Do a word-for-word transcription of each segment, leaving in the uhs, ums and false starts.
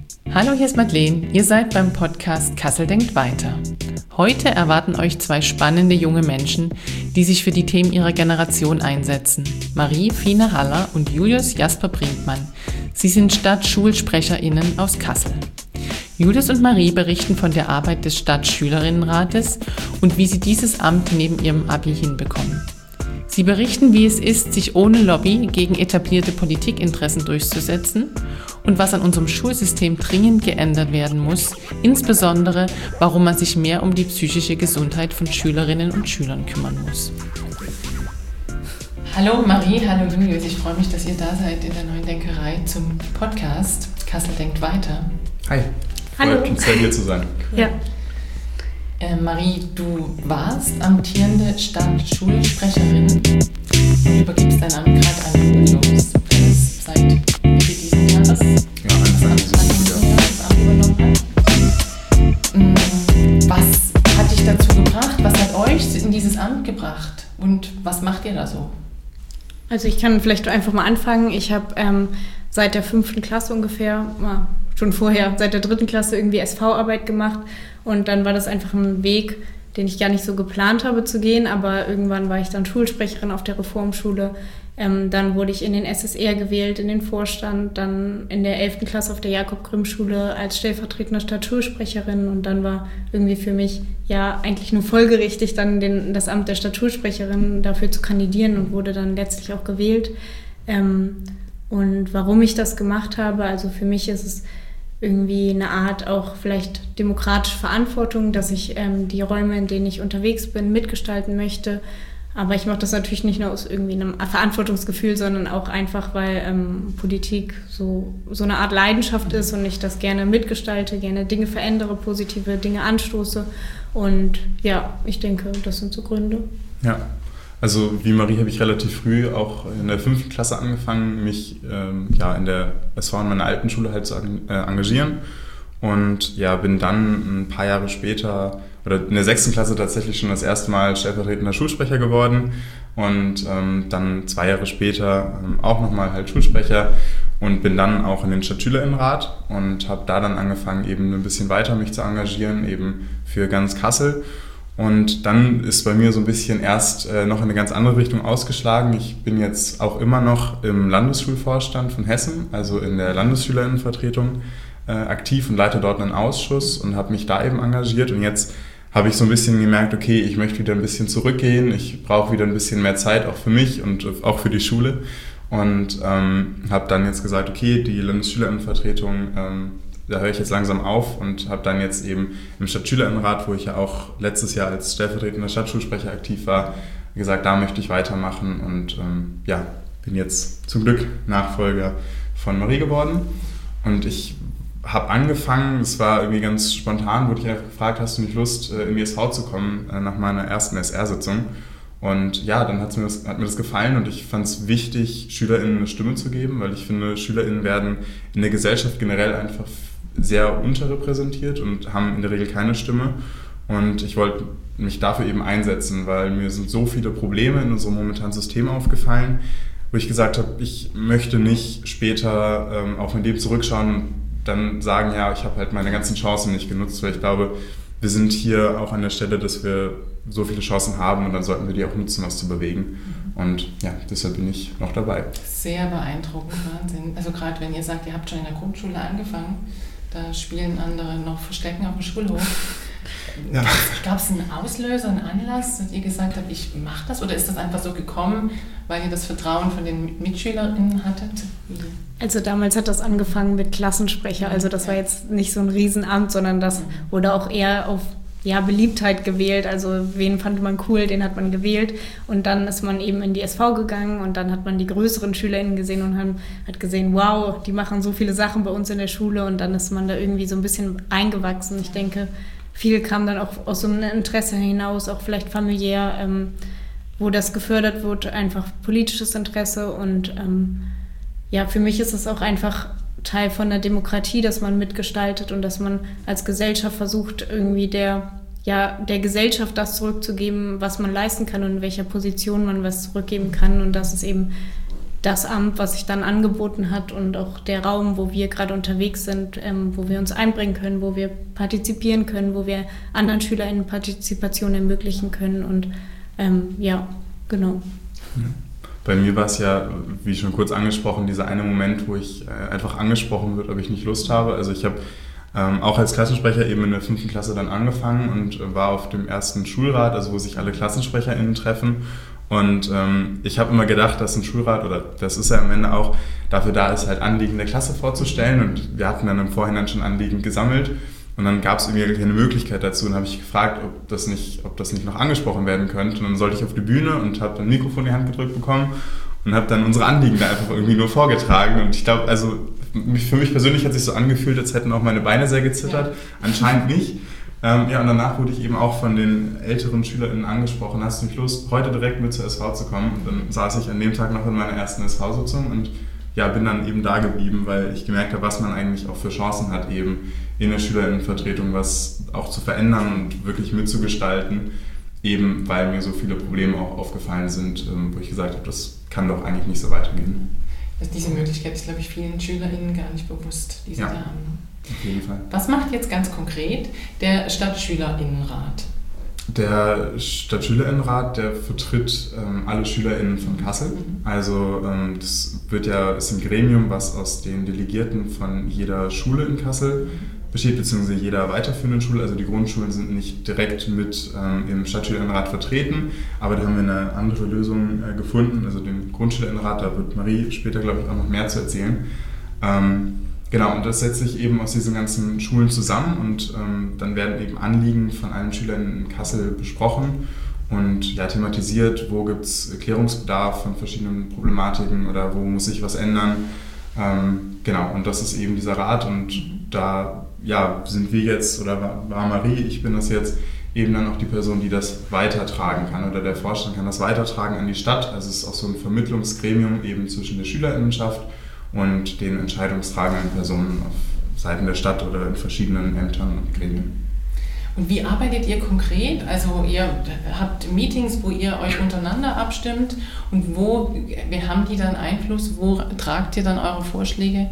Hallo, hier ist Madeleine. Ihr seid beim Podcast Kassel denkt weiter. Heute erwarten euch zwei spannende junge Menschen, die sich für die Themen ihrer Generation einsetzen. Marie Fine Haller und Julius Jasper Brinkmann. Sie sind StadtschulsprecherInnen aus Kassel. Julius und Marie berichten von der Arbeit des Stadtschülerinnenrates und wie sie dieses Amt neben ihrem Abi hinbekommen. Sie berichten, wie es ist, sich ohne Lobby gegen etablierte Politikinteressen durchzusetzen und was an unserem Schulsystem dringend geändert werden muss, insbesondere warum man sich mehr um die psychische Gesundheit von Schülerinnen und Schülern kümmern muss. Hallo Marie, hallo Julius, ich freue mich, dass ihr da seid in der Neuen Denkerei zum Podcast Kassel denkt weiter. Hi, freut uns sehr, hier zu sein. Ja. Äh, Marie, du warst amtierende Stadtschulsprecherin und übergibst dein Amt gerade an Julius, der es seit Mitte diesen Jahres ja, Anfang dieses Jahres übernommen hat. Was hat dich dazu gebracht? Was hat euch in dieses Amt gebracht? Und was macht ihr da so? Also ich kann vielleicht einfach mal anfangen. Ich habe ähm, seit der fünften Klasse ungefähr, mal, schon vorher, seit der dritten Klasse irgendwie S V-Arbeit gemacht. Und dann war das einfach ein Weg, den ich gar nicht so geplant habe zu gehen. Aber irgendwann war ich dann Schulsprecherin auf der Reformschule. Ähm, dann wurde ich in den S S R gewählt, in den Vorstand. Dann in der elften Klasse auf der Jakob-Grimm-Schule als stellvertretende Stadtschulsprecherin. Und dann war irgendwie für mich ja eigentlich nur folgerichtig, dann den, das Amt der Stadtschulsprecherin dafür zu kandidieren und wurde dann letztlich auch gewählt. Ähm, und warum ich das gemacht habe, also für mich ist es irgendwie eine Art auch vielleicht demokratische Verantwortung, dass ich ähm, die Räume, in denen ich unterwegs bin, mitgestalten möchte. Aber ich mache das natürlich nicht nur aus irgendwie einem Verantwortungsgefühl, sondern auch einfach, weil ähm, Politik so, so eine Art Leidenschaft ist und ich das gerne mitgestalte, gerne Dinge verändere, positive Dinge anstoße. Und ja, ich denke, das sind so Gründe. Ja, also wie Marie habe ich relativ früh auch in der fünften Klasse angefangen, mich ähm, ja, in der S V in meiner alten Schule halt zu äh, engagieren. Und ja, bin dann ein paar Jahre später oder in der sechsten Klasse tatsächlich schon das erste Mal stellvertretender Schulsprecher geworden und ähm, dann zwei Jahre später ähm, auch nochmal halt Schulsprecher und bin dann auch in den Stadtschülerinnenrat und habe da dann angefangen, eben ein bisschen weiter mich zu engagieren, eben für ganz Kassel. Und dann ist bei mir so ein bisschen erst äh, noch in eine ganz andere Richtung ausgeschlagen. Ich bin jetzt auch immer noch im Landesschulvorstand von Hessen, also in der Landesschülerinnenvertretung äh, aktiv und leite dort einen Ausschuss und habe mich da eben engagiert. Und jetzt habe ich so ein bisschen gemerkt, okay, ich möchte wieder ein bisschen zurückgehen. Ich brauche wieder ein bisschen mehr Zeit, auch für mich und auch für die Schule. Und ähm, habe dann jetzt gesagt, okay, die Landesschülerinnenvertretung, ähm, da höre ich jetzt langsam auf und habe dann jetzt eben im Stadtschülerinnenrat, wo ich ja auch letztes Jahr als stellvertretender Stadtschulsprecher aktiv war, gesagt, da möchte ich weitermachen und ähm, ja, bin jetzt zum Glück Nachfolger von Marie geworden. Und ich habe angefangen, es war irgendwie ganz spontan, wurde ich einfach gefragt, hast du nicht Lust, in die S V zu kommen, nach meiner ersten S R-Sitzung? Und ja, dann hat's mir das, hat mir das gefallen und ich fand es wichtig, SchülerInnen eine Stimme zu geben, weil ich finde, SchülerInnen werden in der Gesellschaft generell einfach sehr unterrepräsentiert und haben in der Regel keine Stimme. Und ich wollte mich dafür eben einsetzen, weil mir sind so viele Probleme in unserem momentanen System aufgefallen, wo ich gesagt habe, ich möchte nicht später ähm, auf mein Leben zurückschauen und dann sagen, ja, ich habe halt meine ganzen Chancen nicht genutzt, weil ich glaube, wir sind hier auch an der Stelle, dass wir so viele Chancen haben und dann sollten wir die auch nutzen, was zu bewegen. Und ja, deshalb bin ich noch dabei. Sehr beeindruckend, Wahnsinn. Also gerade wenn ihr sagt, ihr habt schon in der Grundschule angefangen, da spielen andere noch Verstecken auf dem Schulhof. Ja. Gab es einen Auslöser, einen Anlass, dass ihr gesagt habt, ich mache das? Oder ist das einfach so gekommen, weil ihr das Vertrauen von den MitschülerInnen hattet? Also damals hat das angefangen mit Klassensprecher. Also das war jetzt nicht so ein Riesenamt, sondern das wurde auch eher auf ja, Beliebtheit gewählt. Also wen fand man cool, den hat man gewählt. Und dann ist man eben in die S V gegangen und dann hat man die größeren SchülerInnen gesehen und hat gesehen, wow, die machen so viele Sachen bei uns in der Schule. Und dann ist man da irgendwie so ein bisschen eingewachsen. Ich denke, viel kam dann auch aus so einem Interesse hinaus, auch vielleicht familiär, ähm, wo das gefördert wird, einfach politisches Interesse. Und ähm, ja, für mich ist es auch einfach Teil von der Demokratie, dass man mitgestaltet und dass man als Gesellschaft versucht, irgendwie der, ja, der Gesellschaft das zurückzugeben, was man leisten kann und in welcher Position man was zurückgeben kann. Und das ist eben das Amt, was sich dann angeboten hat und auch der Raum, wo wir gerade unterwegs sind, ähm, wo wir uns einbringen können, wo wir partizipieren können, wo wir anderen SchülerInnen Partizipation ermöglichen können und ähm, ja, genau. Bei mir war es ja, wie schon kurz angesprochen, dieser eine Moment, wo ich äh, einfach angesprochen wird, ob ich nicht Lust habe. Also ich habe ähm, auch als Klassensprecher eben in der fünften Klasse dann angefangen und äh, war auf dem ersten Schulrat, also wo sich alle KlassensprecherInnen treffen. Und ähm, ich habe immer gedacht, dass ein Schulrat, oder das ist ja am Ende auch, dafür da ist, halt Anliegen der Klasse vorzustellen. Und wir hatten dann im Vorhinein schon Anliegen gesammelt. Und dann gab es irgendwie keine Möglichkeit dazu. Und habe ich gefragt, ob das, nicht, ob das nicht noch angesprochen werden könnte. Und dann sollte ich auf die Bühne und habe dann ein Mikrofon in die Hand gedrückt bekommen und habe dann unsere Anliegen da einfach irgendwie nur vorgetragen. Und ich glaube, also für mich persönlich hat sich so angefühlt, als hätten auch meine Beine sehr gezittert. Ja. Anscheinend nicht. Ähm, ja, und danach wurde ich eben auch von den älteren SchülerInnen angesprochen, hast du nicht Lust, heute direkt mit zur S V zu kommen? Und dann saß ich an dem Tag noch in meiner ersten S V-Sitzung und ja, bin dann eben da geblieben, weil ich gemerkt habe, was man eigentlich auch für Chancen hat, eben in der SchülerInnenvertretung was auch zu verändern und wirklich mitzugestalten, eben weil mir so viele Probleme auch aufgefallen sind, wo ich gesagt habe, das kann doch eigentlich nicht so weitergehen. Also diese Möglichkeit ist, glaube ich, vielen SchülerInnen gar nicht bewusst, die sie ja. da haben. Auf jeden Fall. Was macht jetzt ganz konkret der Stadtschülerinnenrat? Der Stadtschülerinnenrat, der vertritt ähm, alle SchülerInnen von Kassel. Mhm. Also ähm, das wird ja, ist ein Gremium, was aus den Delegierten von jeder Schule in Kassel besteht, beziehungsweise jeder weiterführenden Schule. Also die Grundschulen sind nicht direkt mit ähm, im Stadtschülerinnenrat vertreten, aber da haben wir eine andere Lösung äh, gefunden. Also den Grundschülerinnenrat, da wird Marie später, glaube ich, auch noch mehr zu erzählen. Ähm, Genau, und das setzt sich eben aus diesen ganzen Schulen zusammen und ähm, dann werden eben Anliegen von allen Schülern in Kassel besprochen und ja, thematisiert, wo gibt es Klärungsbedarf von verschiedenen Problematiken oder wo muss sich was ändern. Ähm, genau, und das ist eben dieser Rat und da ja, sind wir jetzt, oder war, war Marie, ich bin das jetzt, eben dann auch die Person, die das weitertragen kann oder der Vorstand kann das weitertragen an die Stadt. Also es ist auch so ein Vermittlungsgremium eben zwischen der SchülerInnenschaft und den entscheidungstragenden Personen auf Seiten der Stadt oder in verschiedenen Ämtern und Gremien. Und wie arbeitet ihr konkret? Also ihr habt Meetings, wo ihr euch untereinander abstimmt und wo wir haben die dann Einfluss? Wo tragt ihr dann eure Vorschläge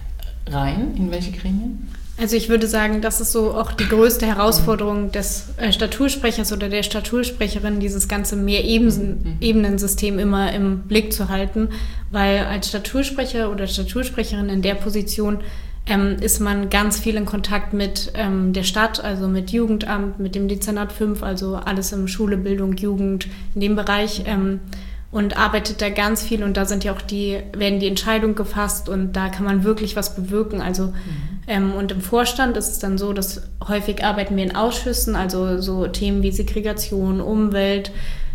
rein? In welche Gremien? Also ich würde sagen, das ist so auch die größte Herausforderung des äh, Stadtschulsprechers oder der Stadtschulsprecherin, dieses ganze Mehrebenensystem immer im Blick zu halten, weil als Stadtschulsprecher oder Stadtschulsprecherin in der Position ähm, ist man ganz viel in Kontakt mit ähm, der Stadt, also mit Jugendamt, mit dem Dezernat fünf, also alles im Schule, Bildung, Jugend, in dem Bereich ähm, und arbeitet da ganz viel und da sind ja auch die, werden die Entscheidungen gefasst und da kann man wirklich was bewirken, also mhm. Ähm, und im Vorstand ist es dann so, dass häufig arbeiten wir in Ausschüssen, also so Themen wie Segregation, Umwelt,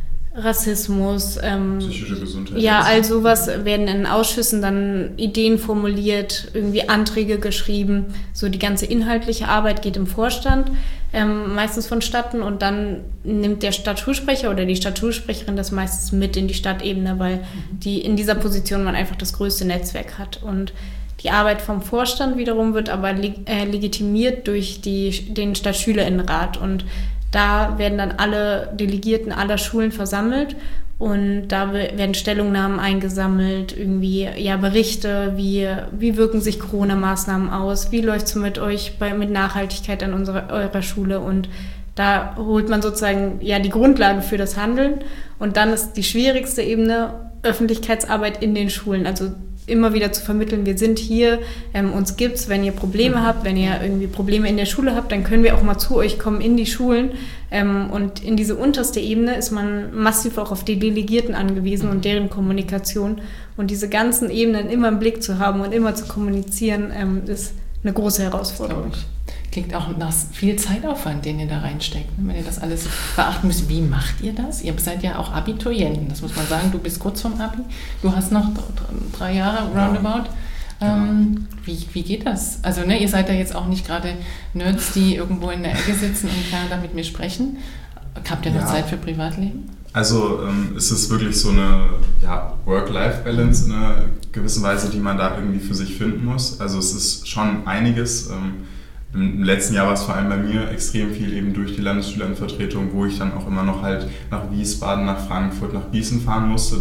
Rassismus. Ähm, Psychische Gesundheit. Ja, all sowas werden in Ausschüssen dann Ideen formuliert, irgendwie Anträge geschrieben. So die ganze inhaltliche Arbeit geht im Vorstand ähm, meistens vonstatten und dann nimmt der Stadtschulsprecher oder die Stadtschulsprecherin das meistens mit in die Stadtebene, weil mhm. die in dieser Position man einfach das größte Netzwerk hat und die Arbeit vom Vorstand wiederum wird aber leg- äh, legitimiert durch die, den Stadtschülerinnenrat und da werden dann alle Delegierten aller Schulen versammelt und da werden Stellungnahmen eingesammelt, irgendwie ja Berichte, wie, wie wirken sich Corona-Maßnahmen aus, wie läuft es mit euch bei, mit Nachhaltigkeit an unserer, eurer Schule und da holt man sozusagen ja die Grundlage für das Handeln und dann ist die schwierigste Ebene Öffentlichkeitsarbeit in den Schulen, also immer wieder zu vermitteln, wir sind hier, ähm, uns gibt's, wenn ihr Probleme habt, wenn ihr irgendwie Probleme in der Schule habt, dann können wir auch mal zu euch kommen in die Schulen ähm, und in diese unterste Ebene ist man massiv auch auf die Delegierten angewiesen und deren Kommunikation und diese ganzen Ebenen immer im Blick zu haben und immer zu kommunizieren, ähm, ist eine große Herausforderung. Klingt auch nach viel Zeitaufwand, den ihr da reinsteckt, wenn ihr das alles beachten müsst. Wie macht ihr das? Ihr seid ja auch Abiturienten, das muss man sagen. Du bist kurz vorm Abi, du hast noch drei Jahre roundabout. Ja. Ähm, wie, wie geht das? Also ne, ihr seid ja jetzt auch nicht gerade Nerds, die irgendwo in der Ecke sitzen und gerne da mit mir sprechen. Habt ihr noch ja. Zeit für Privatleben? Also ähm, ist es wirklich so eine ja, Work-Life-Balance in einer gewissen Weise, die man da irgendwie für sich finden muss. Also es ist schon einiges. Ähm, Im letzten Jahr war es vor allem bei mir extrem viel eben durch die Landesschülerinnenvertretung, wo ich dann auch immer noch halt nach Wiesbaden, nach Frankfurt, nach Gießen fahren musste.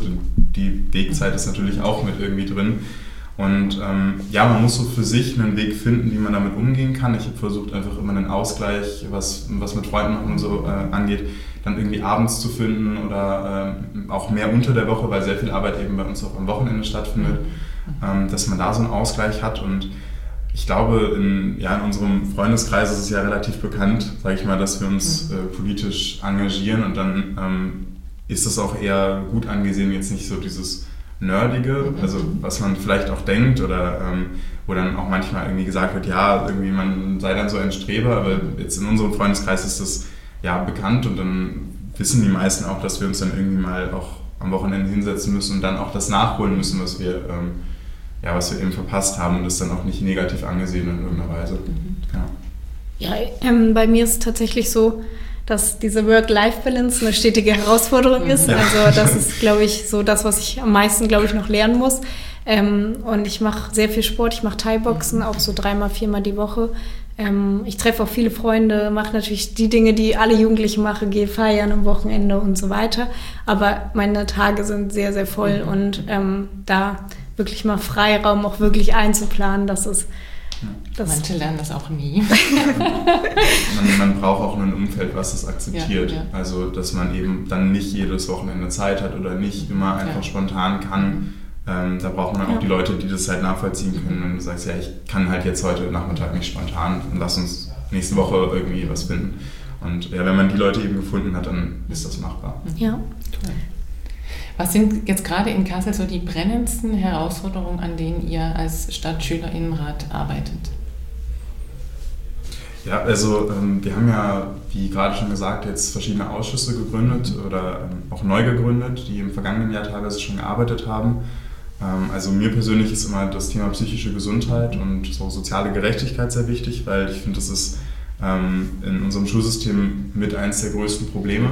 die Wegzeit ist natürlich auch mit irgendwie drin. Und ähm, ja, man muss so für sich einen Weg finden, wie man damit umgehen kann. Ich habe versucht, einfach immer einen Ausgleich, was, was mit Freunden machen und so äh, angeht, dann irgendwie abends zu finden oder ähm, auch mehr unter der Woche, weil sehr viel Arbeit eben bei uns auch am Wochenende stattfindet, ähm, dass man da so einen Ausgleich hat. Und ich glaube, in, ja, in unserem Freundeskreis ist es ja relativ bekannt, sage ich mal, dass wir uns äh, politisch engagieren und dann ähm, ist es auch eher gut angesehen, jetzt nicht so dieses Nerdige, also was man vielleicht auch denkt oder ähm, wo dann auch manchmal irgendwie gesagt wird, ja, irgendwie man sei dann so ein Streber, aber jetzt in unserem Freundeskreis ist das ja bekannt und dann wissen die meisten auch, dass wir uns dann irgendwie mal auch am Wochenende hinsetzen müssen und dann auch das nachholen müssen, was wir, ähm, ja, was wir eben verpasst haben und das dann auch nicht negativ angesehen in irgendeiner Weise. Ja, ja ähm, bei mir ist es tatsächlich so, dass diese Work-Life-Balance eine stetige Herausforderung ist. Ja. Also das ist, glaube ich, so das, was ich am meisten, glaube ich, noch lernen muss. Ähm, und ich mache sehr viel Sport, ich mache Thai-Boxen, auch so dreimal, viermal die Woche. Ähm, ich treffe auch viele Freunde, mache natürlich die Dinge, die alle Jugendlichen machen, gehe feiern am Wochenende und so weiter. Aber meine Tage sind sehr, sehr voll mhm. und ähm, da wirklich mal Freiraum auch wirklich einzuplanen, das ist Das Manche lernen das auch nie. man, man braucht auch ein Umfeld, was das akzeptiert. Ja, ja. Also, dass man eben dann nicht jedes Wochenende Zeit hat oder nicht immer einfach ja. spontan kann. Ähm, da braucht man dann ja. auch die Leute, die das halt nachvollziehen können. Wenn du sagst, ja, ich kann halt jetzt heute Nachmittag nicht spontan und lass uns nächste Woche irgendwie was finden. Und ja, wenn man die Leute eben gefunden hat, dann ist das machbar. Ja, toll. Was sind jetzt gerade in Kassel so die brennendsten Herausforderungen, an denen ihr als Stadtschülerinnenrat arbeitet? Ja, also ähm, wir haben ja, wie gerade schon gesagt, jetzt verschiedene Ausschüsse gegründet oder ähm, auch neu gegründet, die im vergangenen Jahr teilweise schon gearbeitet haben. Ähm, also mir persönlich ist immer das Thema psychische Gesundheit und so soziale Gerechtigkeit sehr wichtig, weil ich finde, das ist ähm, in unserem Schulsystem mit eins der größten Probleme,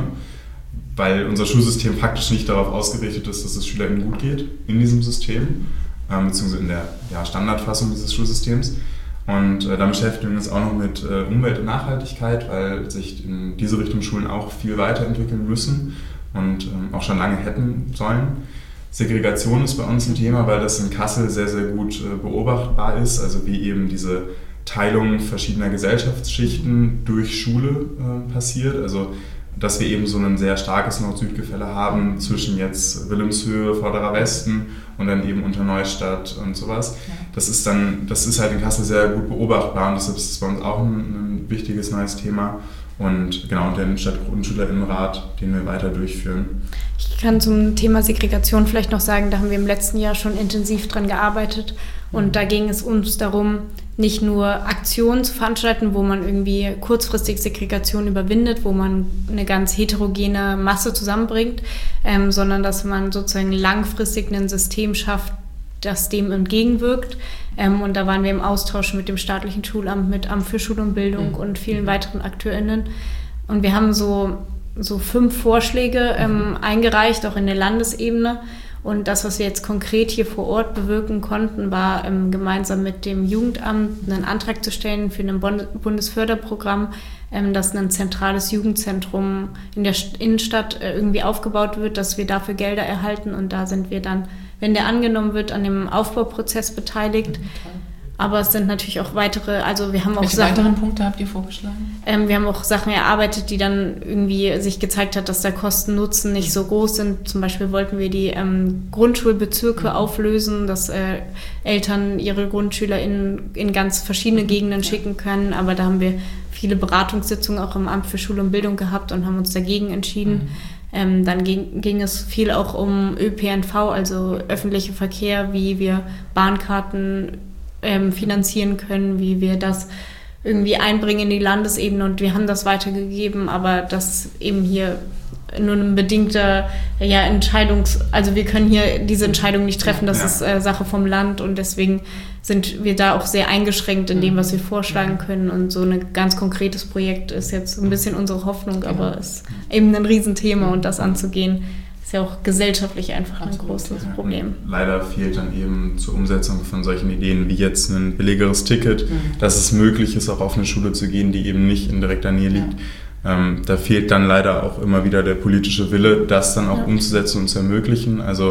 weil unser Schulsystem faktisch nicht darauf ausgerichtet ist, dass es SchülerInnen gut geht in diesem System, ähm, beziehungsweise in der ja, Standardfassung dieses Schulsystems. Und äh, dann beschäftigen wir uns auch noch mit äh, Umwelt und Nachhaltigkeit, weil sich in diese Richtung Schulen auch viel weiterentwickeln müssen und ähm, auch schon lange hätten sollen. Segregation ist bei uns ein Thema, weil das in Kassel sehr, sehr gut äh, beobachtbar ist, also wie eben diese Teilung verschiedener Gesellschaftsschichten durch Schule äh, passiert. Also dass wir eben so ein sehr starkes Nord-Süd-Gefälle haben zwischen jetzt Wilhelmshöhe, Vorderer Westen und dann eben Unterneustadt und sowas. Ja. Das ist dann, das ist halt in Kassel sehr gut beobachtbar und deshalb ist es bei uns auch ein, ein wichtiges neues Thema. Und genau, den Stadtgrundschülerinnenrat, den wir weiter durchführen. Ich kann zum Thema Segregation vielleicht noch sagen, da haben wir im letzten Jahr schon intensiv dran gearbeitet. Und da ging es uns darum, nicht nur Aktionen zu veranstalten, wo man irgendwie kurzfristig Segregation überwindet, wo man eine ganz heterogene Masse zusammenbringt, ähm, sondern dass man sozusagen langfristig ein System schafft, das dem entgegenwirkt. Ähm, und da waren wir im Austausch mit dem staatlichen Schulamt, mit Amt für Schule und Bildung mhm. und vielen weiteren AkteurInnen. Und wir haben so, so fünf Vorschläge ähm, eingereicht, auch in der Landesebene. Und das, was wir jetzt konkret hier vor Ort bewirken konnten, war ähm, gemeinsam mit dem Jugendamt einen Antrag zu stellen für ein Bundesförderprogramm, ähm, dass ein zentrales Jugendzentrum in der Innenstadt äh, irgendwie aufgebaut wird, dass wir dafür Gelder erhalten. Und da sind wir dann, wenn der angenommen wird, an dem Aufbauprozess beteiligt. Mhm, aber es sind natürlich auch weitere, also wir haben auch Welche Sachen... weiteren Punkte habt ihr vorgeschlagen? Ähm, wir haben auch Sachen erarbeitet, die dann irgendwie sich gezeigt hat, dass der Kosten-Nutzen nicht so groß sind. Zum Beispiel wollten wir die ähm, Grundschulbezirke mhm. auflösen, dass äh, Eltern ihre Grundschüler in, in ganz verschiedene Gegenden schicken können. Aber da haben wir viele Beratungssitzungen auch im Amt für Schule und Bildung gehabt und haben uns dagegen entschieden. Mhm. Ähm, dann ging, ging es viel auch um Ö P N V, also öffentlicher Verkehr, wie wir Bahnkarten ähm, finanzieren können, wie wir das irgendwie einbringen in die Landesebene, und wir haben das weitergegeben, aber das eben hier nur ein bedingter ja, Entscheidungs-, also wir können hier diese Entscheidung nicht treffen, das ja. ist äh, Sache vom Land, und deswegen sind wir da auch sehr eingeschränkt in dem, was wir vorschlagen können, und so ein ganz konkretes Projekt ist jetzt ein bisschen unsere Hoffnung, aber es ist eben ein Riesenthema, und das anzugehen ist ja auch gesellschaftlich einfach ein großes Problem. Leider fehlt dann eben zur Umsetzung von solchen Ideen wie jetzt ein billigeres Ticket, mhm. dass es möglich ist, auch auf eine Schule zu gehen, die eben nicht in direkter Nähe liegt. Ja. Ähm, da fehlt dann leider auch immer wieder der politische Wille, das dann auch ja. umzusetzen und zu ermöglichen. Also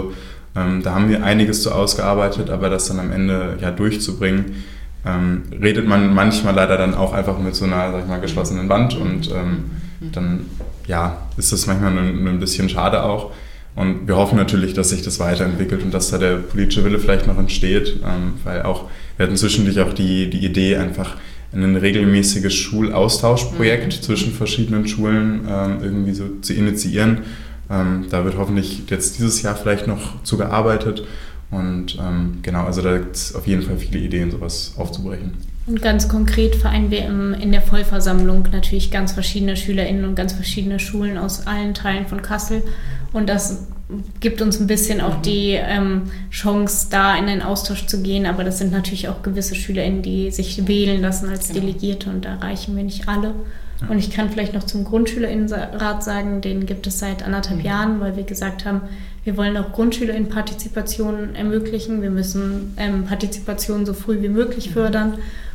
Ähm, da haben wir einiges zu ausgearbeitet, aber das dann am Ende ja durchzubringen, ähm, redet man manchmal leider dann auch einfach mit so einer, sag ich mal, geschlossenen Wand und ähm, dann ja, ist das manchmal nur, nur ein bisschen schade auch. Und wir hoffen natürlich, dass sich das weiterentwickelt und dass da der politische Wille vielleicht noch entsteht, ähm, weil auch, wir hatten zwischendurch auch die, die Idee, einfach ein regelmäßiges Schulaustauschprojekt mhm. zwischen verschiedenen Schulen ähm, irgendwie so zu initiieren. Ähm, da wird hoffentlich jetzt dieses Jahr vielleicht noch zu gearbeitet und ähm, genau, also da gibt es auf jeden Fall viele Ideen, sowas aufzubrechen. Und ganz konkret vereinen wir im, in der Vollversammlung natürlich ganz verschiedene SchülerInnen und ganz verschiedene Schulen aus allen Teilen von Kassel. Und das gibt uns ein bisschen auch die ähm, Chance, da in den Austausch zu gehen. Aber das sind natürlich auch gewisse SchülerInnen, die sich wählen lassen als genau. Delegierte und da erreichen wir nicht alle. Ja. Und ich kann vielleicht noch zum GrundschülerInnenrat sagen, den gibt es seit anderthalb mhm. Jahren, weil wir gesagt haben, wir wollen auch GrundschülerInnenpartizipation ermöglichen. Wir müssen ähm, Partizipation so früh wie möglich fördern.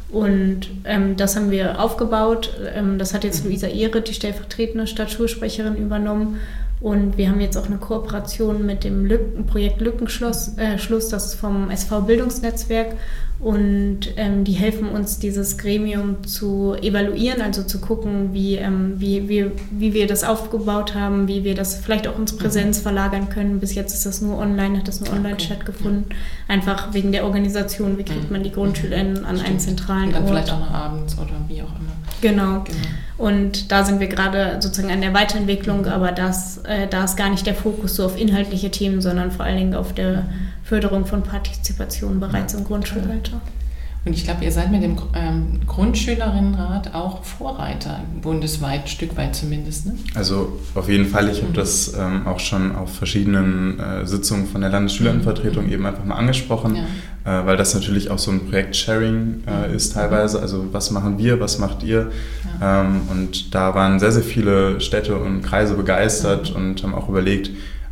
Und ähm, das haben wir aufgebaut. Ähm, das hat jetzt Luisa Ehret, die stellvertretende Stadtschulsprecherin, übernommen. Und wir haben jetzt auch eine Kooperation mit dem Lücken, Projekt Lückenschluss, äh, Schluss, das ist vom S V Bildungsnetzwerk. Und ähm, die helfen uns, dieses Gremium zu evaluieren, also zu gucken, wie, ähm, wie, wie, wie wir das aufgebaut haben, wie wir das vielleicht auch ins Präsenz verlagern können. Bis jetzt ist das nur online, hat das nur online okay. stattgefunden. Einfach wegen der Organisation, wie kriegt man die GrundschülerInnen an einen zentralen Und dann Ort. Vielleicht auch noch abends oder wie auch immer. Genau. genau. Und da sind wir gerade sozusagen an der Weiterentwicklung, aber das, äh, da ist gar nicht der Fokus so auf inhaltliche Themen, sondern vor allen Dingen auf der Förderung von Partizipation bereits im Grundschulalter. Und ich glaube, ihr seid mit dem ähm, Grundschülerinnenrat auch Vorreiter, bundesweit, ein Stück weit zumindest, ne? Also auf jeden Fall, ich habe das ähm, auch schon auf verschiedenen äh, Sitzungen von der Landesschülerinnenvertretung mhm. eben einfach mal angesprochen, ja. äh, weil das natürlich auch so ein Projekt-Sharing äh, ist teilweise, also was machen wir, was macht ihr? Ja. Ähm, und da waren sehr, sehr viele Städte und Kreise begeistert mhm. und haben auch überlegt,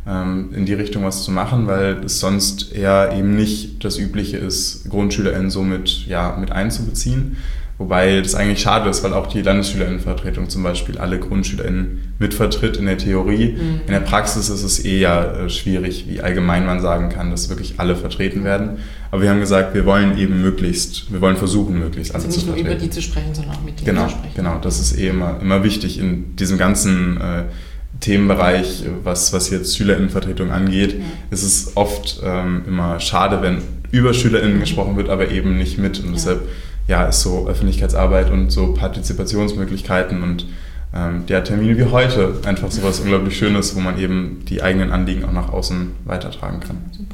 in die Richtung was zu machen, weil es sonst eher eben nicht das Übliche ist, GrundschülerInnen so mit, ja, mit einzubeziehen. Wobei das eigentlich schade ist, weil auch die Landesschülerinnenvertretung zum Beispiel alle GrundschülerInnen mitvertritt in der Theorie. Mhm. In der Praxis ist es eher schwierig, wie allgemein man sagen kann, dass wirklich alle vertreten werden. Aber wir haben gesagt, wir wollen eben möglichst, wir wollen versuchen, möglichst alle also zu vertreten. Nicht nur über die zu sprechen, sondern auch mit denen genau, zu sprechen. Genau, das ist eh immer, immer wichtig in diesem ganzen äh, Themenbereich, was, was jetzt SchülerInnenvertretung angeht, ja. ist es oft ähm, immer schade, wenn über SchülerInnen gesprochen wird, aber eben nicht mit. Und ja. deshalb ja, ist so Öffentlichkeitsarbeit und so Partizipationsmöglichkeiten und ähm, der Termin wie heute einfach so was unglaublich Schönes, wo man eben die eigenen Anliegen auch nach außen weitertragen kann. Super.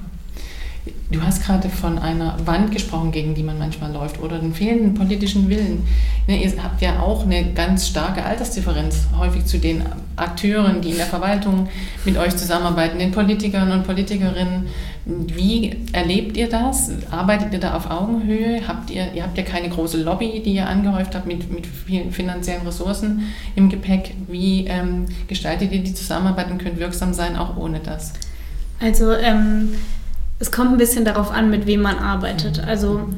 Du hast gerade von einer Wand gesprochen, gegen die man manchmal läuft oder den fehlenden politischen Willen. Ihr habt ja auch eine ganz starke Altersdifferenz häufig zu den Akteuren, die in der Verwaltung mit euch zusammenarbeiten, den Politikern und Politikerinnen. Wie erlebt ihr das? Arbeitet ihr da auf Augenhöhe? Habt ihr, ihr habt ja keine große Lobby, die ihr angehäuft habt mit, mit vielen finanziellen Ressourcen im Gepäck. Wie ähm, gestaltet ihr die Zusammenarbeit und könnt wirksam sein, auch ohne das? Also ähm es kommt ein bisschen darauf an, mit wem man arbeitet. Also,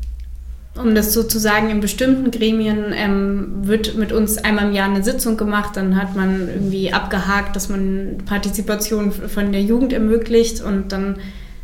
um das so zu sagen, in bestimmten Gremien ähm, wird mit uns einmal im Jahr eine Sitzung gemacht, dann hat man irgendwie abgehakt, dass man Partizipation von der Jugend ermöglicht und dann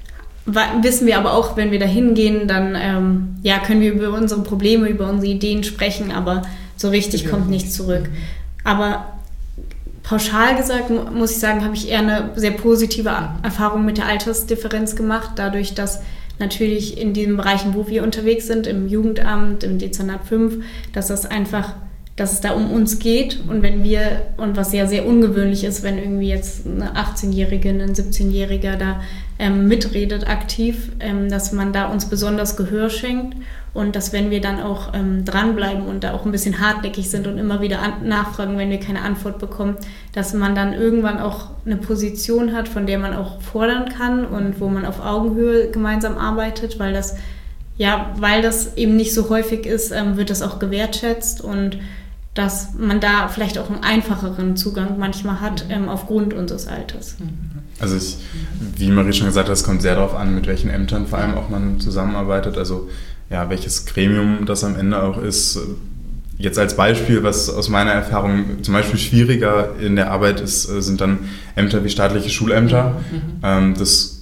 wissen wir aber auch, wenn wir da hingehen, dann ähm, ja, können wir über unsere Probleme, über unsere Ideen sprechen, aber so richtig kommt nichts zurück. Aber pauschal gesagt, muss ich sagen, habe ich eher eine sehr positive Erfahrung mit der Altersdifferenz gemacht, dadurch, dass natürlich in den Bereichen, wo wir unterwegs sind, im Jugendamt, im Dezernat fünf, dass das einfach, dass es da um uns geht und wenn wir, und was ja sehr ungewöhnlich ist, wenn irgendwie jetzt eine achtzehnjährige, ein siebzehnjähriger da ähm, mitredet aktiv, ähm, dass man da uns besonders Gehör schenkt und dass wenn wir dann auch ähm, dranbleiben und da auch ein bisschen hartnäckig sind und immer wieder an- nachfragen, wenn wir keine Antwort bekommen, dass man dann irgendwann auch eine Position hat, von der man auch fordern kann und wo man auf Augenhöhe gemeinsam arbeitet, weil das, ja, weil das eben nicht so häufig ist, ähm, wird das auch gewertschätzt und dass man da vielleicht auch einen einfacheren Zugang manchmal hat, ähm, aufgrund unseres Alters. Also ich, wie Marie schon gesagt hat, es kommt sehr darauf an, mit welchen Ämtern vor allem auch man zusammenarbeitet, also ja, welches Gremium das am Ende auch ist. Jetzt als Beispiel, was aus meiner Erfahrung zum Beispiel schwieriger in der Arbeit ist, sind dann Ämter wie staatliche Schulämter. Mhm. Das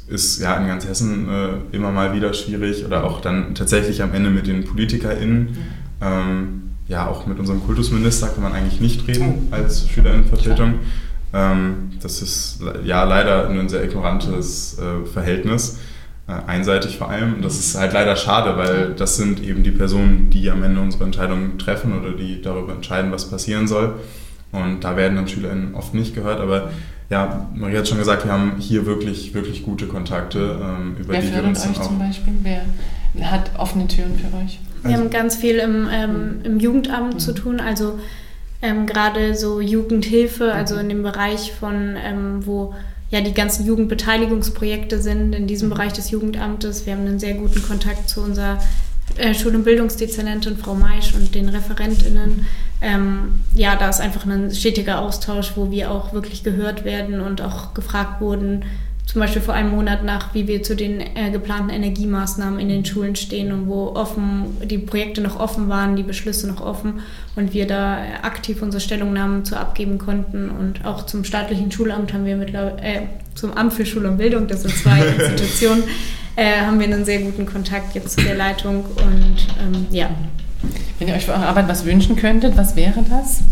ist ja in ganz Hessen äh, immer mal wieder schwierig oder auch dann tatsächlich am Ende mit den PolitikerInnen. Mhm. Ähm, ja, auch mit unserem Kultusminister kann man eigentlich nicht reden als Schülerinnenvertretung. Ähm, das ist ja leider ein sehr ignorantes äh, Verhältnis, äh, einseitig vor allem. Und das ist halt leider schade, weil das sind eben die Personen, die am Ende unsere Entscheidungen treffen oder die darüber entscheiden, was passieren soll. Und da werden dann SchülerInnen oft nicht gehört, aber ja, Marie hat schon gesagt, wir haben hier wirklich, wirklich gute Kontakte, ähm, über Wer die wir uns euch dann auch... zum Beispiel? Wer hat offene Türen für euch? Wir also, haben ganz viel im, ähm, im Jugendamt mhm. zu tun, also ähm, gerade so Jugendhilfe, also in dem Bereich von, ähm, wo ja die ganzen Jugendbeteiligungsprojekte sind, in diesem Bereich des Jugendamtes. Wir haben einen sehr guten Kontakt zu unserer äh, Schul- und Bildungsdezernentin Frau Maisch und den ReferentInnen. Ähm, ja, da ist einfach ein stetiger Austausch, wo wir auch wirklich gehört werden und auch gefragt wurden, zum Beispiel vor einem Monat nach, wie wir zu den äh, geplanten Energiemaßnahmen in den Schulen stehen und wo offen die Projekte noch offen waren, die Beschlüsse noch offen und wir da aktiv unsere Stellungnahmen zu abgeben konnten. Und auch zum staatlichen Schulamt haben wir mittlerweile, äh, zum Amt für Schule und Bildung, das sind zwei Institutionen, äh, haben wir einen sehr guten Kontakt jetzt zu der Leitung und ähm, ja. Wenn ihr euch für eure Arbeit was wünschen könntet, was wäre das?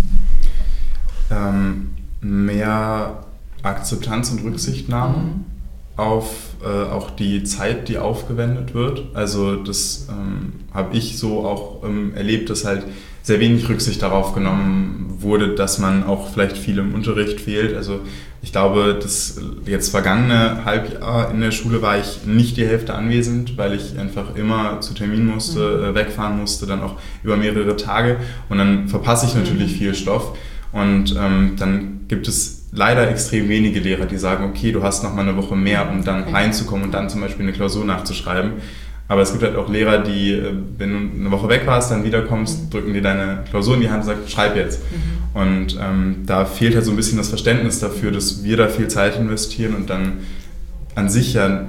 Ähm, mehr Akzeptanz und Rücksichtnahme mhm. auf äh, auch die Zeit, die aufgewendet wird. Also das ähm, habe ich so auch ähm, erlebt, dass halt sehr wenig Rücksicht darauf genommen wurde, dass man auch vielleicht viel im Unterricht fehlt. Also ich glaube, das jetzt vergangene Halbjahr in der Schule war ich nicht die Hälfte anwesend, weil ich einfach immer zu Terminen musste, mhm. äh, wegfahren musste, dann auch über mehrere Tage und dann verpasse ich natürlich viel Stoff und ähm, dann gibt es leider extrem wenige Lehrer, die sagen, okay, du hast noch mal eine Woche mehr, um dann reinzukommen und dann zum Beispiel eine Klausur nachzuschreiben. Aber es gibt halt auch Lehrer, die, wenn du eine Woche weg warst, dann wiederkommst, mhm. drücken dir deine Klausur in die Hand und sagen, schreib jetzt. Mhm. Und ähm, da fehlt halt so ein bisschen das Verständnis dafür, dass wir da viel Zeit investieren und dann an sich ja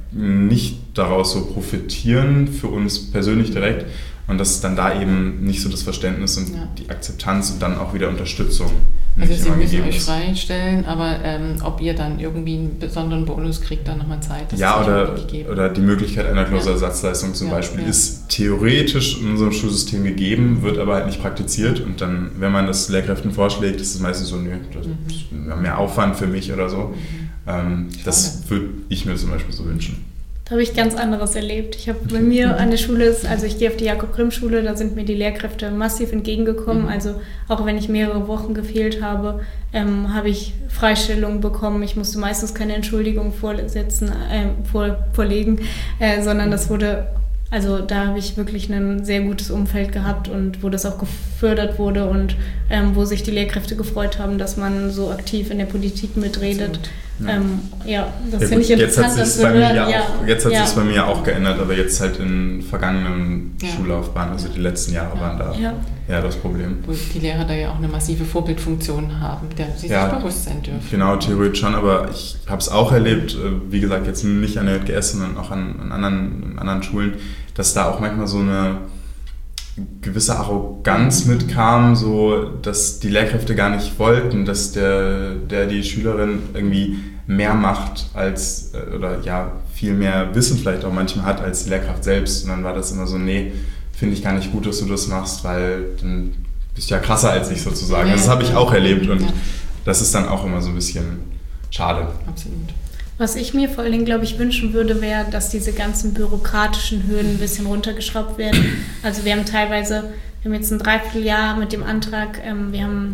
nicht daraus so profitieren, für uns persönlich direkt. Und dass es dann da eben nicht so das Verständnis und ja. die Akzeptanz und dann auch wieder Unterstützung. Also sie müssen euch freistellen, aber ähm, ob ihr dann irgendwie einen besonderen Bonus kriegt, dann nochmal Zeit. Das ja, oder, oder die Möglichkeit einer Klausurersatzleistung zum ja. Beispiel ja. ist theoretisch in unserem Schulsystem gegeben, wird aber halt nicht praktiziert. Und dann, wenn man das Lehrkräften vorschlägt, ist es meistens so, nö, das ist mehr Aufwand für mich oder so. Mhm. Ähm, das würde ich mir zum Beispiel so wünschen. Da habe ich ganz anderes erlebt. Ich habe bei mir an der Schule, also ich gehe auf die Jakob-Grimm-Schule, da sind mir die Lehrkräfte massiv entgegengekommen. Mhm. Also auch wenn ich mehrere Wochen gefehlt habe, ähm, habe ich Freistellung bekommen. Ich musste meistens keine Entschuldigung vorsetzen, äh, vor, vorlegen, äh, sondern das wurde, also da habe ich wirklich ein sehr gutes Umfeld gehabt und wo das auch gefördert wurde und ähm, wo sich die Lehrkräfte gefreut haben, dass man so aktiv in der Politik mitredet. Absolut. Ja, ähm, ja das ja, finde ich interessant. Jetzt hat sich bei mir ja auch, jetzt hat ja. sich bei mir auch geändert, aber jetzt halt in vergangenen ja. Schullaufbahnen, also die letzten Jahre ja. waren da ja. ja das Problem. Wo die Lehrer da ja auch eine massive Vorbildfunktion haben, der sie ja, sich bewusst sein dürfen. Genau, theoretisch schon, aber ich habe es auch erlebt, wie gesagt, jetzt nicht an der J G S, sondern auch an, an, anderen, an anderen Schulen, dass da auch manchmal so eine gewisse Arroganz mitkam, so dass die Lehrkräfte gar nicht wollten, dass der, der die Schülerin irgendwie mehr macht als, oder ja, viel mehr Wissen vielleicht auch manchmal hat als die Lehrkraft selbst. Und dann war das immer so, nee, finde ich gar nicht gut, dass du das machst, weil dann bist du ja krasser als ich sozusagen. Ja, das habe ich auch erlebt und ja. das ist dann auch immer so ein bisschen schade. Absolut. Was ich mir vor allen Dingen, glaube ich, wünschen würde, wäre, dass diese ganzen bürokratischen Hürden ein bisschen runtergeschraubt werden. Also wir haben teilweise, wir haben jetzt ein Dreivierteljahr mit dem Antrag, ähm, wir haben,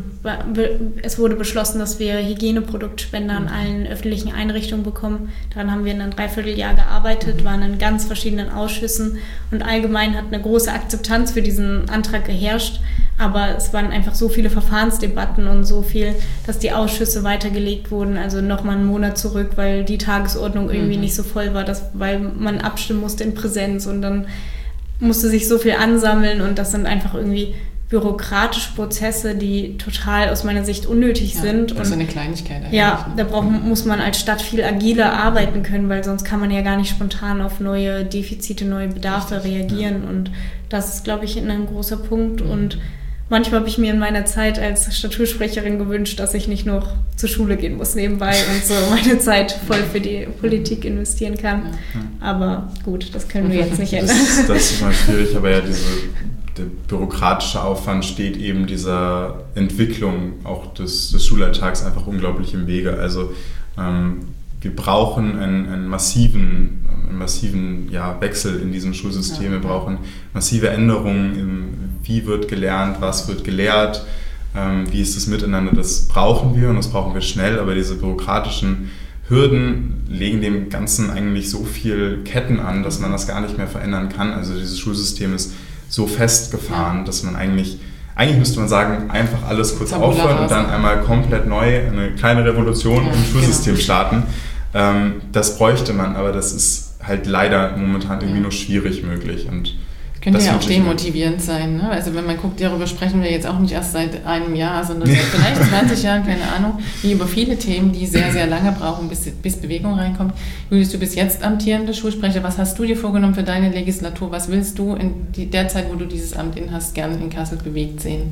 es wurde beschlossen, dass wir Hygieneproduktspender an allen öffentlichen Einrichtungen bekommen. Daran haben wir ein Dreivierteljahr gearbeitet, waren in ganz verschiedenen Ausschüssen und allgemein hat eine große Akzeptanz für diesen Antrag geherrscht. Aber es waren einfach so viele Verfahrensdebatten und so viel, dass die Ausschüsse weitergelegt wurden, also nochmal einen Monat zurück, weil die Tagesordnung irgendwie mhm. nicht so voll war, dass, weil man abstimmen musste in Präsenz und dann musste sich so viel ansammeln und das sind einfach irgendwie bürokratische Prozesse, die total aus meiner Sicht unnötig ja, sind. Das ist eine Kleinigkeit. Ja, da braucht, muss man als Stadt viel agiler arbeiten können, weil sonst kann man ja gar nicht spontan auf neue Defizite, neue Bedarfe Richtig, reagieren ja. und das ist, glaube ich, ein großer Punkt mhm. und manchmal habe ich mir in meiner Zeit als Stadtschulsprecherin gewünscht, dass ich nicht noch zur Schule gehen muss nebenbei und so meine Zeit voll für die Politik investieren kann. Aber gut, das können wir jetzt nicht ändern. Das, das ist immer schwierig, aber ja, diese, der bürokratische Aufwand steht eben dieser Entwicklung auch des, des Schulalltags einfach unglaublich im Wege. Also ähm, wir brauchen einen, einen massiven, einen massiven ja, Wechsel in diesem Schulsystem. Wir brauchen massive Änderungen im, wie wird gelernt, was wird gelehrt, ähm, wie ist das Miteinander. Das brauchen wir und das brauchen wir schnell, aber diese bürokratischen Hürden legen dem Ganzen eigentlich so viel Ketten an, dass man das gar nicht mehr verändern kann. Also dieses Schulsystem ist so festgefahren, dass man eigentlich, eigentlich müsste man sagen, einfach alles kurz Tabula aufhören und rasa. dann einmal komplett neu eine kleine Revolution Ja, im Schulsystem genau. starten. Ähm, das bräuchte man, aber das ist halt leider momentan irgendwie Ja. nur schwierig möglich. Und Könnte das ja auch wünsche ich mir. demotivierend sein. Ne? Also wenn man guckt, darüber sprechen wir jetzt auch nicht erst seit einem Jahr, sondern seit vielleicht zwanzig Jahren, keine Ahnung, wie über viele Themen, die sehr, sehr lange brauchen, bis, bis Bewegung reinkommt. Julius, du bist jetzt amtierender Schulsprecher. Was hast du dir vorgenommen für deine Legislatur? Was willst du in die, der Zeit, wo du dieses Amt in hast, gerne in Kassel bewegt sehen?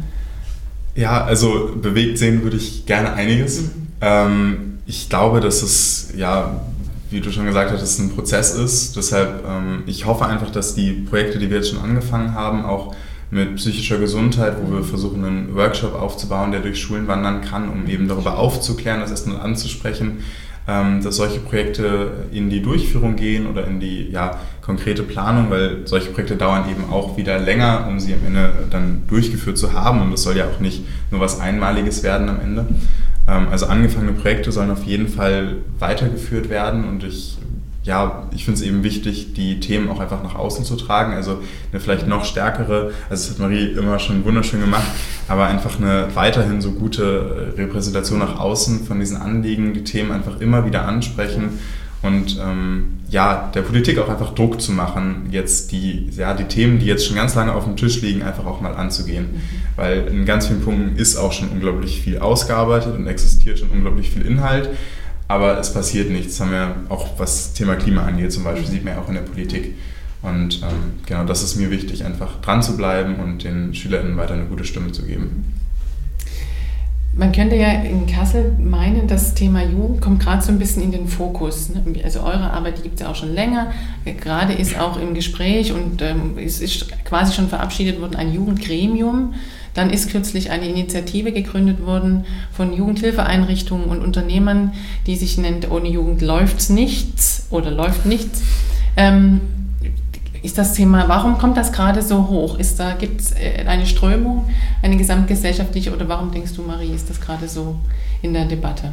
Ja, also bewegt sehen würde ich gerne einiges. Mhm. Ähm, ich glaube, dass es, ja, wie du schon gesagt hast, ein Prozess ist. Deshalb, ähm, ich hoffe einfach, dass die Projekte, die wir jetzt schon angefangen haben, auch mit psychischer Gesundheit, wo wir versuchen, einen Workshop aufzubauen, der durch Schulen wandern kann, um eben darüber aufzuklären, das erstmal anzusprechen, ähm, dass solche Projekte in die Durchführung gehen oder in die ja, konkrete Planung, weil solche Projekte dauern eben auch wieder länger, um sie am Ende dann durchgeführt zu haben. Und das soll ja auch nicht nur was Einmaliges werden am Ende. Also angefangene Projekte sollen auf jeden Fall weitergeführt werden und ich, ja, ich finde es eben wichtig, die Themen auch einfach nach außen zu tragen, also eine vielleicht noch stärkere, also das hat Marie immer schon wunderschön gemacht, aber einfach eine weiterhin so gute Repräsentation nach außen von diesen Anliegen, die Themen einfach immer wieder ansprechen und ähm, ja, der Politik auch einfach Druck zu machen, jetzt die, ja, die Themen, die jetzt schon ganz lange auf dem Tisch liegen, einfach auch mal anzugehen. Mhm. Weil in ganz vielen Punkten ist auch schon unglaublich viel ausgearbeitet und existiert schon unglaublich viel Inhalt, aber es passiert nichts. Das haben wir auch, was das Thema Klima angeht zum Beispiel, sieht man ja auch in der Politik. Und ähm, genau, das ist mir wichtig, einfach dran zu bleiben und den SchülerInnen weiter eine gute Stimme zu geben. Man könnte ja in Kassel meinen, das Thema Jugend kommt gerade so ein bisschen in den Fokus. Ne? Also eure Arbeit, die gibt es ja auch schon länger. Gerade ist auch im Gespräch und ähm, es ist quasi schon verabschiedet worden ein Jugendgremium. Dann ist kürzlich eine Initiative gegründet worden von Jugendhilfeeinrichtungen und Unternehmern, die sich nennt Ohne Jugend läuft's nichts oder läuft nichts. Ähm, ist das Thema, warum kommt das gerade so hoch? Ist da, gibt es eine Strömung, eine gesamtgesellschaftliche, oder warum denkst du, Marie, ist das gerade so in der Debatte?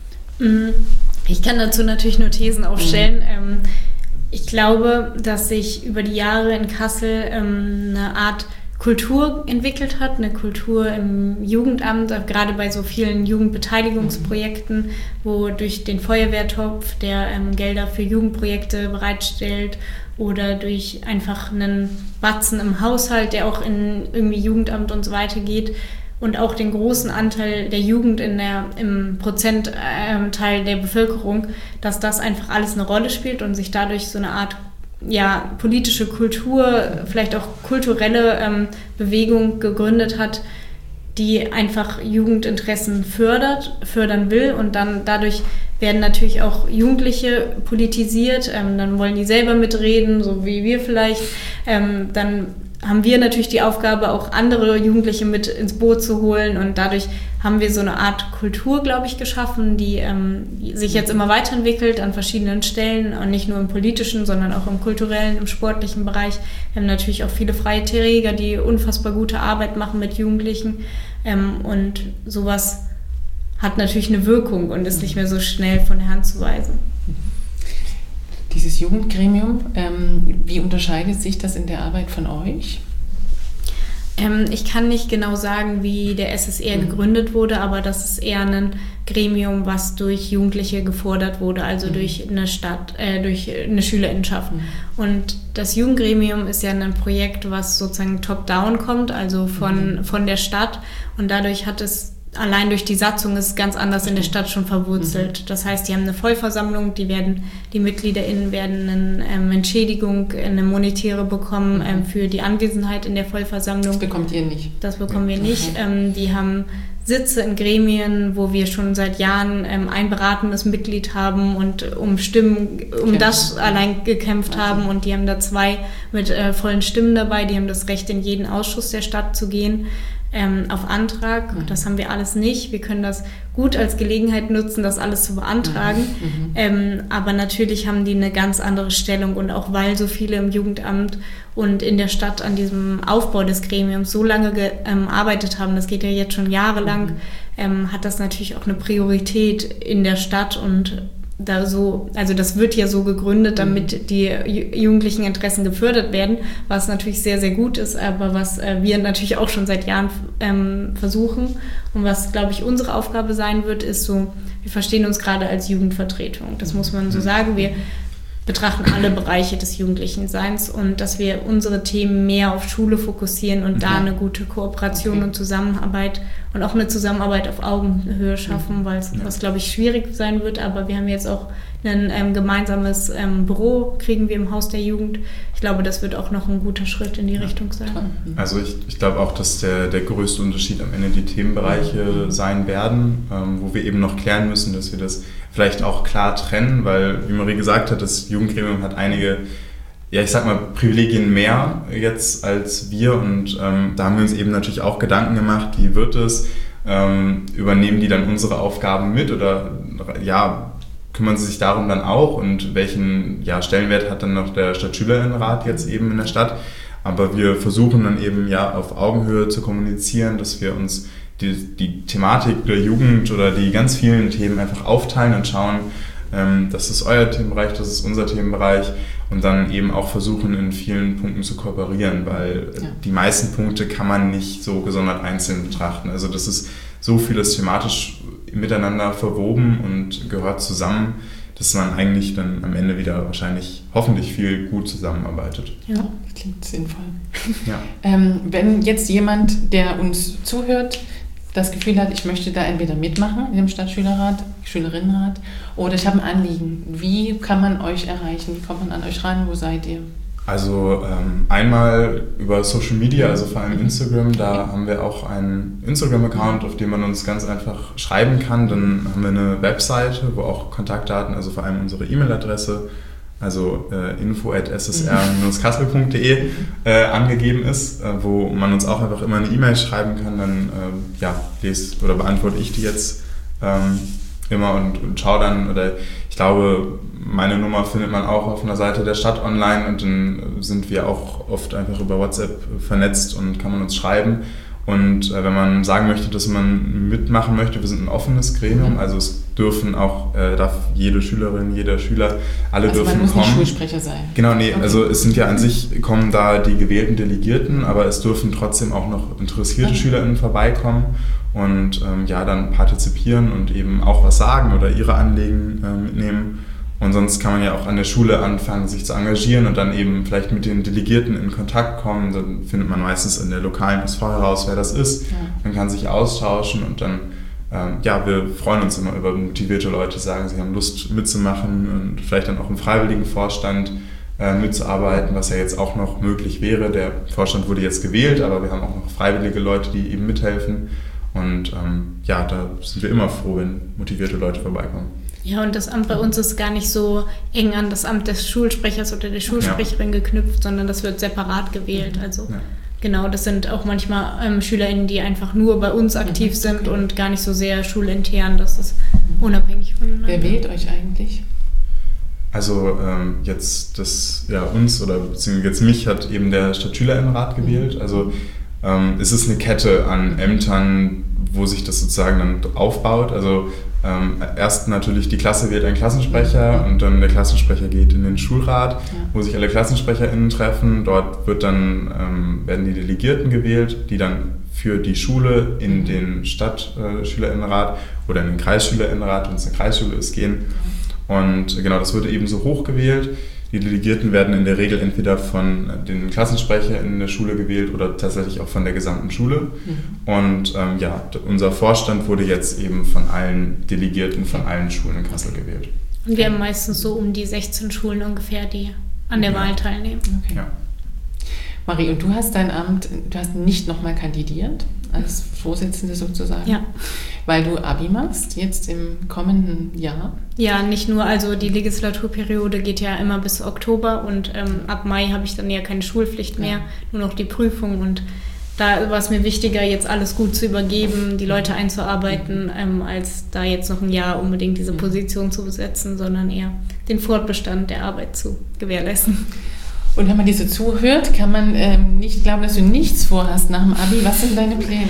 Ich kann dazu natürlich nur Thesen aufstellen. Mhm. Ich glaube, dass sich über die Jahre in Kassel eine Art Kultur entwickelt hat, eine Kultur im Jugendamt, gerade bei so vielen Jugendbeteiligungsprojekten, wo durch den Feuerwehrtopf, der ähm, Gelder für Jugendprojekte bereitstellt, oder durch einfach einen Batzen im Haushalt, der auch in irgendwie Jugendamt und so weiter geht, und auch den großen Anteil der Jugend in der, im Prozentteil der Bevölkerung, dass das einfach alles eine Rolle spielt und sich dadurch so eine Art ja, politische Kultur, vielleicht auch kulturelle ähm, Bewegung gegründet hat, die einfach Jugendinteressen fördert, fördern will, und dann dadurch werden natürlich auch Jugendliche politisiert, ähm, dann wollen die selber mitreden, so wie wir vielleicht, ähm, dann haben wir natürlich die Aufgabe, auch andere Jugendliche mit ins Boot zu holen, und dadurch haben wir so eine Art Kultur, glaube ich, geschaffen, die ähm, sich jetzt immer weiterentwickelt an verschiedenen Stellen, und nicht nur im politischen, sondern auch im kulturellen, im sportlichen Bereich. Wir haben natürlich auch viele freie Träger, die unfassbar gute Arbeit machen mit Jugendlichen, ähm, und sowas hat natürlich eine Wirkung und ist nicht mehr so schnell von der Hand zu weisen. Dieses Jugendgremium, ähm, wie unterscheidet sich das in der Arbeit von euch? Ähm, ich kann nicht genau sagen, wie der S S R mhm. gegründet wurde, aber das ist eher ein Gremium, was durch Jugendliche gefordert wurde, also mhm. durch eine Stadt, äh, durch eine Schülerinnenschaft. Mhm. Und das Jugendgremium ist ja ein Projekt, was sozusagen top-down kommt, also von, mhm. von der Stadt, und dadurch hat es allein durch die Satzung ist es ganz anders in der Stadt schon verwurzelt. Mhm. Das heißt, die haben eine Vollversammlung, die werden, die MitgliederInnen werden eine ähm, Entschädigung, eine monetäre bekommen mhm. ähm, für die Anwesenheit in der Vollversammlung. Das bekommt ihr nicht. Das bekommen wir nicht. Ähm, die haben Sitze in Gremien, wo wir schon seit Jahren ähm, ein beratendes Mitglied haben und um Stimmen, um Kämpfen. das allein gekämpft also. haben. Und die haben da zwei mit äh, vollen Stimmen dabei. Die haben das Recht, in jeden Ausschuss der Stadt zu gehen. Ähm, auf Antrag. Mhm. Das haben wir alles nicht. Wir können das gut als Gelegenheit nutzen, das alles zu beantragen. Mhm. Ähm, aber natürlich haben die eine ganz andere Stellung. Und auch weil so viele im Jugendamt und in der Stadt an diesem Aufbau des Gremiums so lange gearbeitet ähm, haben, das geht ja jetzt schon jahrelang, mhm. ähm, hat das natürlich auch eine Priorität in der Stadt und da so, also das wird ja so gegründet, damit die jugendlichen Interessen gefördert werden, was natürlich sehr, sehr gut ist, aber was äh, wir natürlich auch schon seit Jahren ähm, versuchen und was, glaube ich, unsere Aufgabe sein wird, ist so, wir verstehen uns gerade als Jugendvertretung, das muss man so sagen, wir betrachten alle Bereiche des jugendlichen Seins und dass wir unsere Themen mehr auf Schule fokussieren und okay. da eine gute Kooperation okay. und Zusammenarbeit und auch eine Zusammenarbeit auf Augenhöhe schaffen, weil es, ja. was glaube ich schwierig sein wird, aber wir haben jetzt auch ein ähm, gemeinsames ähm, Büro, kriegen wir im Haus der Jugend. Ich glaube, das wird auch noch ein guter Schritt in die ja. Richtung sein. Also ich, ich glaube auch, dass der, der größte Unterschied am Ende die Themenbereiche sein werden, ähm, wo wir eben noch klären müssen, dass wir das vielleicht auch klar trennen, weil, wie Marie gesagt hat, das Jugendgremium hat einige, ja ich sag mal, Privilegien mehr jetzt als wir und ähm, da haben wir uns eben natürlich auch Gedanken gemacht, wie wird es, ähm, übernehmen die dann unsere Aufgaben mit oder ja, kümmern sie sich darum dann auch und welchen ja, Stellenwert hat dann noch der Stadtschülerinnenrat jetzt eben in der Stadt, aber wir versuchen dann eben ja auf Augenhöhe zu kommunizieren, dass wir uns Die, die Thematik der Jugend oder die ganz vielen Themen einfach aufteilen und schauen, ähm, das ist euer Themenbereich, das ist unser Themenbereich und dann eben auch versuchen, in vielen Punkten zu kooperieren, weil ja. die meisten Punkte kann man nicht so gesondert einzeln betrachten. Also das ist so vieles thematisch miteinander verwoben und gehört zusammen, dass man eigentlich dann am Ende wieder wahrscheinlich hoffentlich viel gut zusammenarbeitet. Ja, das klingt sinnvoll. Ja. Ähm, wenn jetzt jemand, der uns zuhört, das Gefühl hat, ich möchte da entweder mitmachen in dem Stadtschülerrat, Schülerinnenrat oder ich habe ein Anliegen. Wie kann man euch erreichen? Wie kommt man an euch ran? Wo seid ihr? Also ähm, einmal über Social Media, also vor allem Instagram, da haben wir auch einen Instagram-Account, auf dem man uns ganz einfach schreiben kann. Dann haben wir eine Webseite, wo auch Kontaktdaten, also vor allem unsere E-Mail-Adresse, also äh, info at s s r dash kassel punkt d e äh, angegeben ist, äh, wo man uns auch einfach immer eine E-Mail schreiben kann, dann äh, ja, lese oder beantworte ich die jetzt ähm, immer und, und schaue dann, oder ich glaube, meine Nummer findet man auch auf einer Seite der Stadt online und dann sind wir auch oft einfach über WhatsApp vernetzt und kann man uns schreiben. Und äh, wenn man sagen möchte, dass man mitmachen möchte, wir sind ein offenes Gremium, also es dürfen auch, äh, darf jede Schülerin, jeder Schüler, alle also dürfen kommen. Also man muss nicht Schulsprecher sein. Genau, nee, okay. Also es sind ja an sich, kommen da die gewählten Delegierten, aber es dürfen trotzdem auch noch interessierte okay. SchülerInnen vorbeikommen und ähm, ja, dann partizipieren und eben auch was sagen oder ihre Anliegen äh, mitnehmen. Und sonst kann man ja auch an der Schule anfangen, sich zu engagieren und dann eben vielleicht mit den Delegierten in Kontakt kommen. Dann findet man meistens in der lokalen S V heraus, wer das ist. Ja. Man kann sich austauschen und dann, ähm, ja, wir freuen uns immer über motivierte Leute, die sagen, sie haben Lust mitzumachen und vielleicht dann auch im Freiwilligenvorstand äh, mitzuarbeiten, was ja jetzt auch noch möglich wäre. Der Vorstand wurde jetzt gewählt, aber wir haben auch noch freiwillige Leute, die eben mithelfen. Und ähm, ja, da sind wir immer froh, wenn motivierte Leute vorbeikommen. Ja, und das Amt bei uns ist gar nicht so eng an das Amt des Schulsprechers oder der Schulsprecherin ja. geknüpft, sondern das wird separat gewählt. Also ja. genau, das sind auch manchmal ähm, SchülerInnen, die einfach nur bei uns aktiv mhm. sind und gar nicht so sehr schulintern. Das ist unabhängig voneinander. Wer wählt euch eigentlich? Also ähm, jetzt das, ja, uns oder beziehungsweise jetzt mich hat eben der Stadtschülerinnenrat gewählt. Also ähm, es ist eine Kette an Ämtern, wo sich das sozusagen dann aufbaut. Also Ähm, erst natürlich die Klasse wählt einen Klassensprecher und dann der Klassensprecher geht in den Schulrat, ja. wo sich alle KlassensprecherInnen treffen. Dort wird dann, ähm, werden die Delegierten gewählt, die dann für die Schule in den Stadtschülerinnenrat oder in den Kreisschülerinnenrat, wenn es eine Kreisschule ist, gehen. Und genau, das wird eben so hochgewählt. Die Delegierten werden in der Regel entweder von den Klassensprechern in der Schule gewählt oder tatsächlich auch von der gesamten Schule. Mhm. Und ähm, ja, unser Vorstand wurde jetzt eben von allen Delegierten von allen Schulen in Kassel gewählt. Und wir haben meistens so um die sechzehn Schulen ungefähr, die an der ja. Wahl teilnehmen. Okay. Ja. Marie, und du hast dein Amt, du hast nicht nochmal kandidiert als Vorsitzende sozusagen? Ja. Weil du Abi machst, jetzt im kommenden Jahr? Ja, nicht nur, also die Legislaturperiode geht ja immer bis Oktober und ähm, ab Mai habe ich dann ja keine Schulpflicht mehr, ja. nur noch die Prüfung und da war es mir wichtiger, jetzt alles gut zu übergeben, die Leute einzuarbeiten, ähm, als da jetzt noch ein Jahr unbedingt diese Position zu besetzen, sondern eher den Fortbestand der Arbeit zu gewährleisten. Und wenn man dir so zuhört, kann man ähm, nicht glauben, dass du nichts vorhast nach dem Abi. Was sind deine Pläne?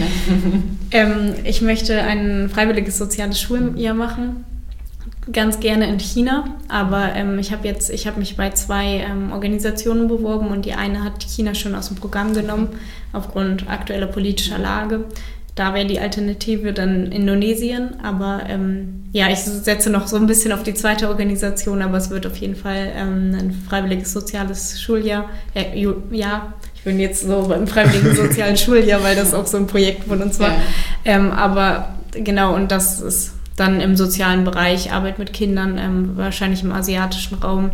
ähm, ich möchte ein freiwilliges soziales Schuljahr machen, ganz gerne in China. Aber ähm, ich habe jetzt, ich habe mich bei zwei ähm, Organisationen beworben und die eine hat China schon aus dem Programm genommen aufgrund aktueller politischer Lage. Da wäre die Alternative dann Indonesien, aber ähm, ja, ich setze noch so ein bisschen auf die zweite Organisation, aber es wird auf jeden Fall ähm, ein freiwilliges soziales Schuljahr. Äh, ja, ich bin jetzt so beim freiwilligen sozialen Schuljahr, weil das auch so ein Projekt von uns war. Ja. Ähm, aber genau, und das ist dann im sozialen Bereich, Arbeit mit Kindern, ähm, wahrscheinlich im asiatischen Raum.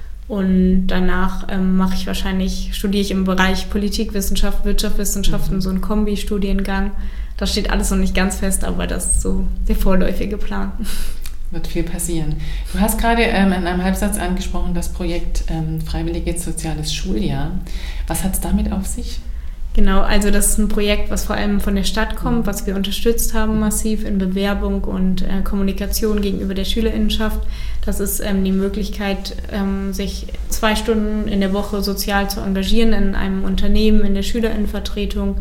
Und danach ähm, mache ich wahrscheinlich, studiere ich im Bereich Politikwissenschaft, Wirtschaftswissenschaften, so einen Kombi-Studiengang. Das steht alles noch nicht ganz fest, aber das ist so der vorläufige Plan. Wird viel passieren. Du hast gerade ähm, in einem Halbsatz angesprochen, das Projekt ähm, Freiwilliges Soziales Schuljahr. Was hat es damit auf sich? Genau, also das ist ein Projekt, was vor allem von der Stadt kommt, was wir unterstützt haben massiv in Bewerbung und äh, Kommunikation gegenüber der Schülerinnenschaft. Das ist ähm, die Möglichkeit, ähm, sich zwei Stunden in der Woche sozial zu engagieren in einem Unternehmen, in der Schülerinnenvertretung,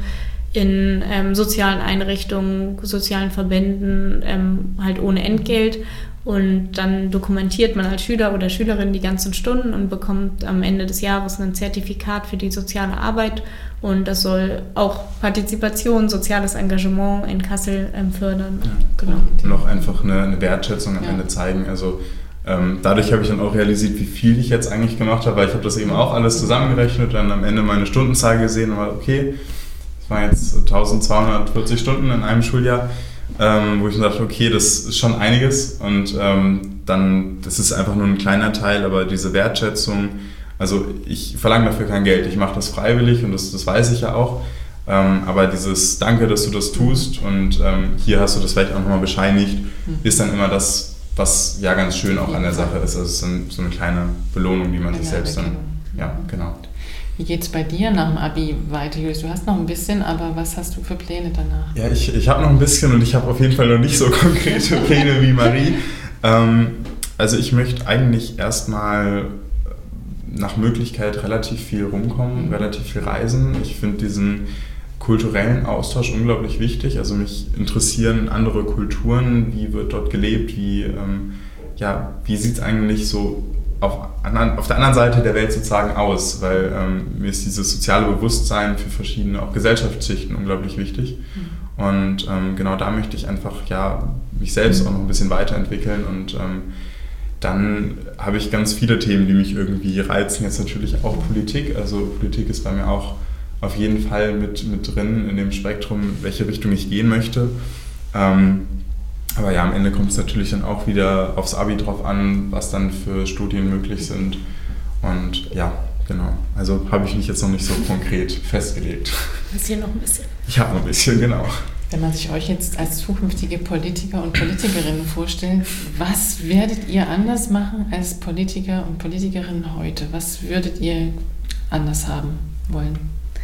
in ähm, sozialen Einrichtungen, sozialen Verbänden, ähm, halt ohne Entgelt. Und dann dokumentiert man als Schüler oder Schülerin die ganzen Stunden und bekommt am Ende des Jahres ein Zertifikat für die soziale Arbeit. Und das soll auch Partizipation, soziales Engagement in Kassel ähm, fördern. Ja, genau. Und auch einfach eine, eine Wertschätzung am ja. Ende zeigen. Also ähm, dadurch habe ich dann auch realisiert, wie viel ich jetzt eigentlich gemacht habe, weil ich habe das eben auch alles zusammengerechnet, dann am Ende meine Stundenzahl gesehen und war okay, das waren jetzt eintausendzweihundertvierzig Stunden in einem Schuljahr. Ähm, wo ich mir dachte, okay, das ist schon einiges und ähm, dann, das ist einfach nur ein kleiner Teil, aber diese Wertschätzung, also ich verlange dafür kein Geld, ich mache das freiwillig und das, das weiß ich ja auch, ähm, aber dieses Danke, dass du das tust und ähm, hier hast du das vielleicht auch nochmal bescheinigt, mhm. ist dann immer das, was ja ganz schön auch an der Sache ist, also es ist dann so eine kleine Belohnung, die man sich selbst dann, ja, genau. Wie geht es bei dir nach dem Abi weiter, Julius? Du hast noch ein bisschen, aber was hast du für Pläne danach? Ja, ich, ich habe noch ein bisschen und ich habe auf jeden Fall noch nicht so konkrete Pläne wie Marie. ähm, also ich möchte eigentlich erstmal nach Möglichkeit relativ viel rumkommen, mhm. relativ viel reisen. Ich finde diesen kulturellen Austausch unglaublich wichtig. Also mich interessieren andere Kulturen, wie wird dort gelebt, wie, ähm, ja, wie sieht es eigentlich so Auf, auf der anderen Seite der Welt sozusagen aus, weil ähm, mir ist dieses soziale Bewusstsein für verschiedene auch Gesellschaftsschichten unglaublich wichtig. Mhm. Und ähm, genau da möchte ich einfach ja, mich selbst auch noch ein bisschen weiterentwickeln und ähm, dann habe ich ganz viele Themen, die mich irgendwie reizen. Jetzt natürlich auch Politik, also Politik ist bei mir auch auf jeden Fall mit, mit drin in dem Spektrum, in welche Richtung ich gehen möchte. Ähm, Aber ja, am Ende kommt es natürlich dann auch wieder aufs Abi drauf an, was dann für Studien möglich sind. Und ja, genau. Also habe ich mich jetzt noch nicht so konkret festgelegt. Hast du hier noch ein bisschen? Ich habe noch ein bisschen, genau. Wenn man sich euch jetzt als zukünftige Politiker und Politikerinnen vorstellt, was werdet ihr anders machen als Politiker und Politikerinnen heute? Was würdet ihr anders haben wollen?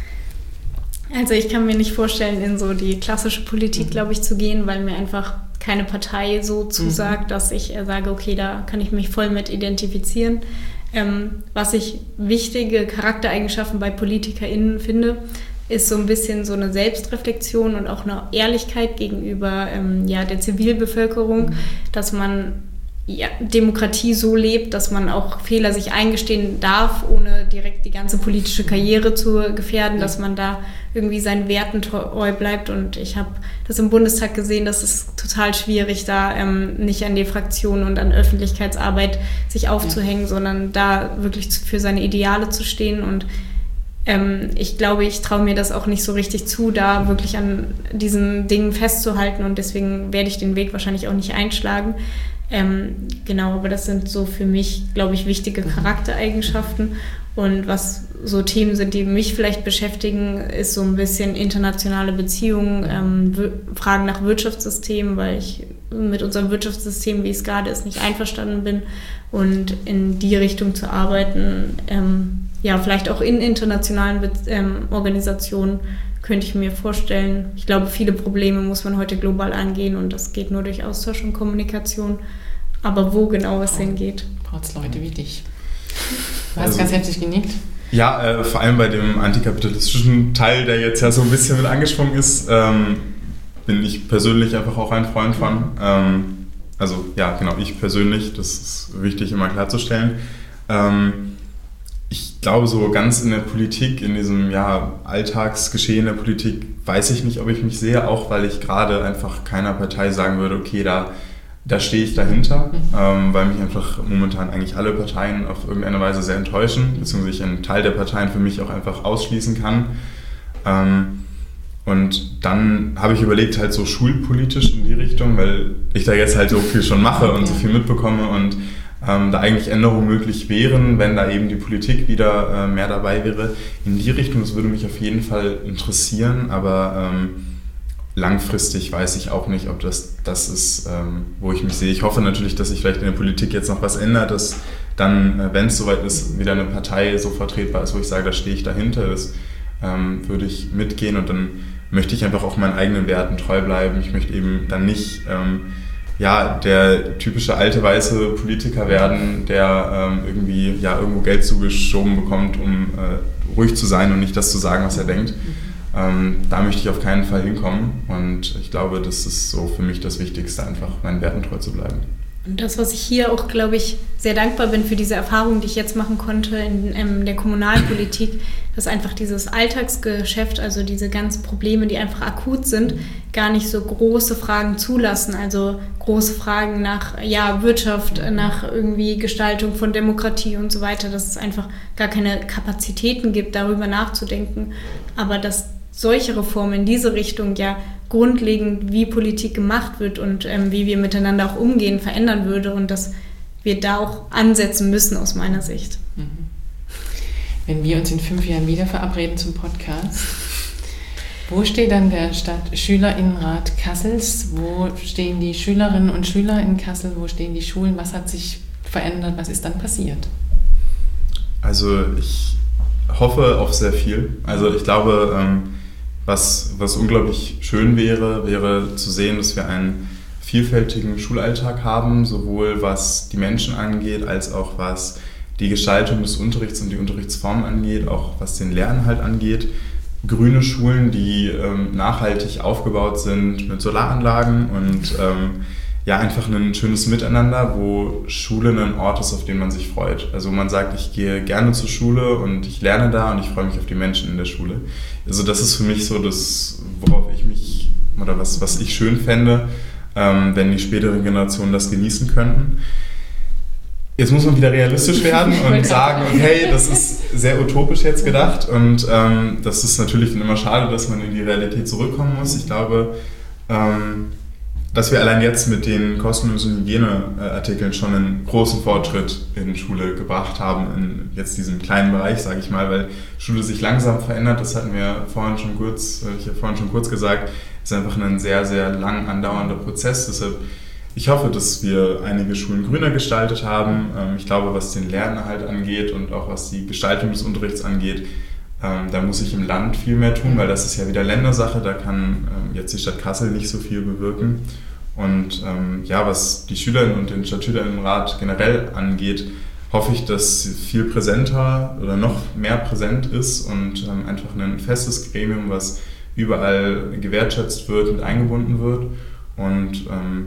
Also ich kann mir nicht vorstellen, in so die klassische Politik, mhm. glaube ich, zu gehen, weil mir einfach keine Partei so zusagt, mhm. dass ich sage, okay, da kann ich mich voll mit identifizieren. Ähm, was ich wichtige Charaktereigenschaften bei PolitikerInnen finde, ist so ein bisschen so eine Selbstreflexion und auch eine Ehrlichkeit gegenüber ähm, ja, der Zivilbevölkerung, mhm. dass man ja, Demokratie so lebt, dass man auch Fehler sich eingestehen darf, ohne direkt die ganze politische Karriere zu gefährden, dass man da irgendwie seinen Werten treu bleibt. Und ich habe das im Bundestag gesehen, das ist total schwierig, da ähm, nicht an die Fraktionen und an Öffentlichkeitsarbeit sich aufzuhängen, ja. sondern da wirklich für seine Ideale zu stehen. Und ähm, ich glaube, ich traue mir das auch nicht so richtig zu, da wirklich an diesen Dingen festzuhalten. Und deswegen werde ich den Weg wahrscheinlich auch nicht einschlagen. Ähm, genau, aber das sind so für mich, glaube ich, wichtige Charaktereigenschaften. Und was so Themen sind, die mich vielleicht beschäftigen, ist so ein bisschen internationale Beziehungen, ähm, w- Fragen nach Wirtschaftssystemen, weil ich mit unserem Wirtschaftssystem, wie es gerade ist, nicht einverstanden bin. Und in die Richtung zu arbeiten, ähm, ja, vielleicht auch in internationalen Be- ähm, Organisationen, könnte ich mir vorstellen. Ich glaube, viele Probleme muss man heute global angehen und das geht nur durch Austausch und Kommunikation. Aber wo genau es hingeht. Braucht es Leute wie dich. Du hast also, ganz heftig genickt. Ja, äh, vor allem bei dem antikapitalistischen Teil, der jetzt ja so ein bisschen mit angesprungen ist, ähm, bin ich persönlich einfach auch ein Freund von. Ähm, also ja, genau, ich persönlich, das ist wichtig immer klarzustellen. Ähm, Ich glaube, so ganz in der Politik, in diesem ja, Alltagsgeschehen der Politik, weiß ich nicht, ob ich mich sehe, auch weil ich gerade einfach keiner Partei sagen würde, okay, da, da stehe ich dahinter, mhm. ähm, weil mich einfach momentan eigentlich alle Parteien auf irgendeine Weise sehr enttäuschen, beziehungsweise ich einen Teil der Parteien für mich auch einfach ausschließen kann. Ähm, und dann habe ich überlegt, halt so schulpolitisch in die Richtung, weil ich da jetzt halt so viel schon mache und so viel mitbekomme und Ähm, da eigentlich Änderungen möglich wären, wenn da eben die Politik wieder äh, mehr dabei wäre. In die Richtung, das würde mich auf jeden Fall interessieren, aber ähm, langfristig weiß ich auch nicht, ob das das ist, ähm, wo ich mich sehe. Ich hoffe natürlich, dass sich vielleicht in der Politik jetzt noch was ändert, dass dann, äh, wenn es soweit ist, wieder eine Partei so vertretbar ist, wo ich sage, da stehe ich dahinter, das ähm, würde ich mitgehen und dann möchte ich einfach auch meinen eigenen Werten treu bleiben. Ich möchte eben dann nicht ähm, ja, der typische alte weiße Politiker werden, der ähm, irgendwie ja, irgendwo Geld zugeschoben bekommt, um äh, ruhig zu sein und nicht das zu sagen, was er denkt. Ähm, da möchte ich auf keinen Fall hinkommen und ich glaube, das ist so für mich das Wichtigste, einfach meinen Werten treu zu bleiben. Und das, was ich hier auch, glaube ich, sehr dankbar bin für diese Erfahrung, die ich jetzt machen konnte in, in der Kommunalpolitik, dass einfach dieses Alltagsgeschäft, also diese ganzen Probleme, die einfach akut sind, gar nicht so große Fragen zulassen. Also große Fragen nach ja, Wirtschaft, nach irgendwie Gestaltung von Demokratie und so weiter, dass es einfach gar keine Kapazitäten gibt, darüber nachzudenken. Aber dass solche Reformen in diese Richtung ja grundlegend, wie Politik gemacht wird und ähm, wie wir miteinander auch umgehen, verändern würde und dass wir da auch ansetzen müssen aus meiner Sicht. Wenn wir uns in fünf Jahren wieder verabreden zum Podcast, wo steht dann der Stadtschülerinnenrat Kassels? Wo stehen die Schülerinnen und Schüler in Kassel? Wo stehen die Schulen? Was hat sich verändert? Was ist dann passiert? Also ich hoffe auf sehr viel. Also ich glaube, ähm, Was, was unglaublich schön wäre, wäre zu sehen, dass wir einen vielfältigen Schulalltag haben, sowohl was die Menschen angeht, als auch was die Gestaltung des Unterrichts und die Unterrichtsformen angeht, auch was den Lerninhalt angeht. Grüne Schulen, die ähm, nachhaltig aufgebaut sind mit Solaranlagen und ähm, ja, einfach ein schönes Miteinander, wo Schule ein Ort ist, auf den man sich freut. Also man sagt, ich gehe gerne zur Schule und ich lerne da und ich freue mich auf die Menschen in der Schule. Also das ist für mich so das, worauf ich mich, oder was, was ich schön fände, ähm, wenn die späteren Generationen das genießen könnten. Jetzt muss man wieder realistisch werden und sagen, okay, das ist sehr utopisch jetzt gedacht und ähm, das ist natürlich dann immer schade, dass man in die Realität zurückkommen muss. Ich glaube, ähm, dass wir allein jetzt mit den kostenlosen Hygieneartikeln schon einen großen Fortschritt in Schule gebracht haben, in jetzt diesem kleinen Bereich, sage ich mal, weil Schule sich langsam verändert, das hatten wir vorhin schon kurz, ich habe vorhin schon kurz gesagt, ist einfach ein sehr, sehr lang andauernder Prozess, deshalb ich hoffe, dass wir einige Schulen grüner gestaltet haben. Ich glaube, was den Lerninhalt angeht und auch was die Gestaltung des Unterrichts angeht, da muss ich im Land viel mehr tun, weil das ist ja wieder Ländersache, da kann jetzt die Stadt Kassel nicht so viel bewirken. Und ja, was die Schülerinnen und den Stadtschülerinnenrat generell angeht, hoffe ich, dass viel präsenter oder noch mehr präsent ist und einfach ein festes Gremium, was überall gewertschätzt wird und eingebunden wird. Und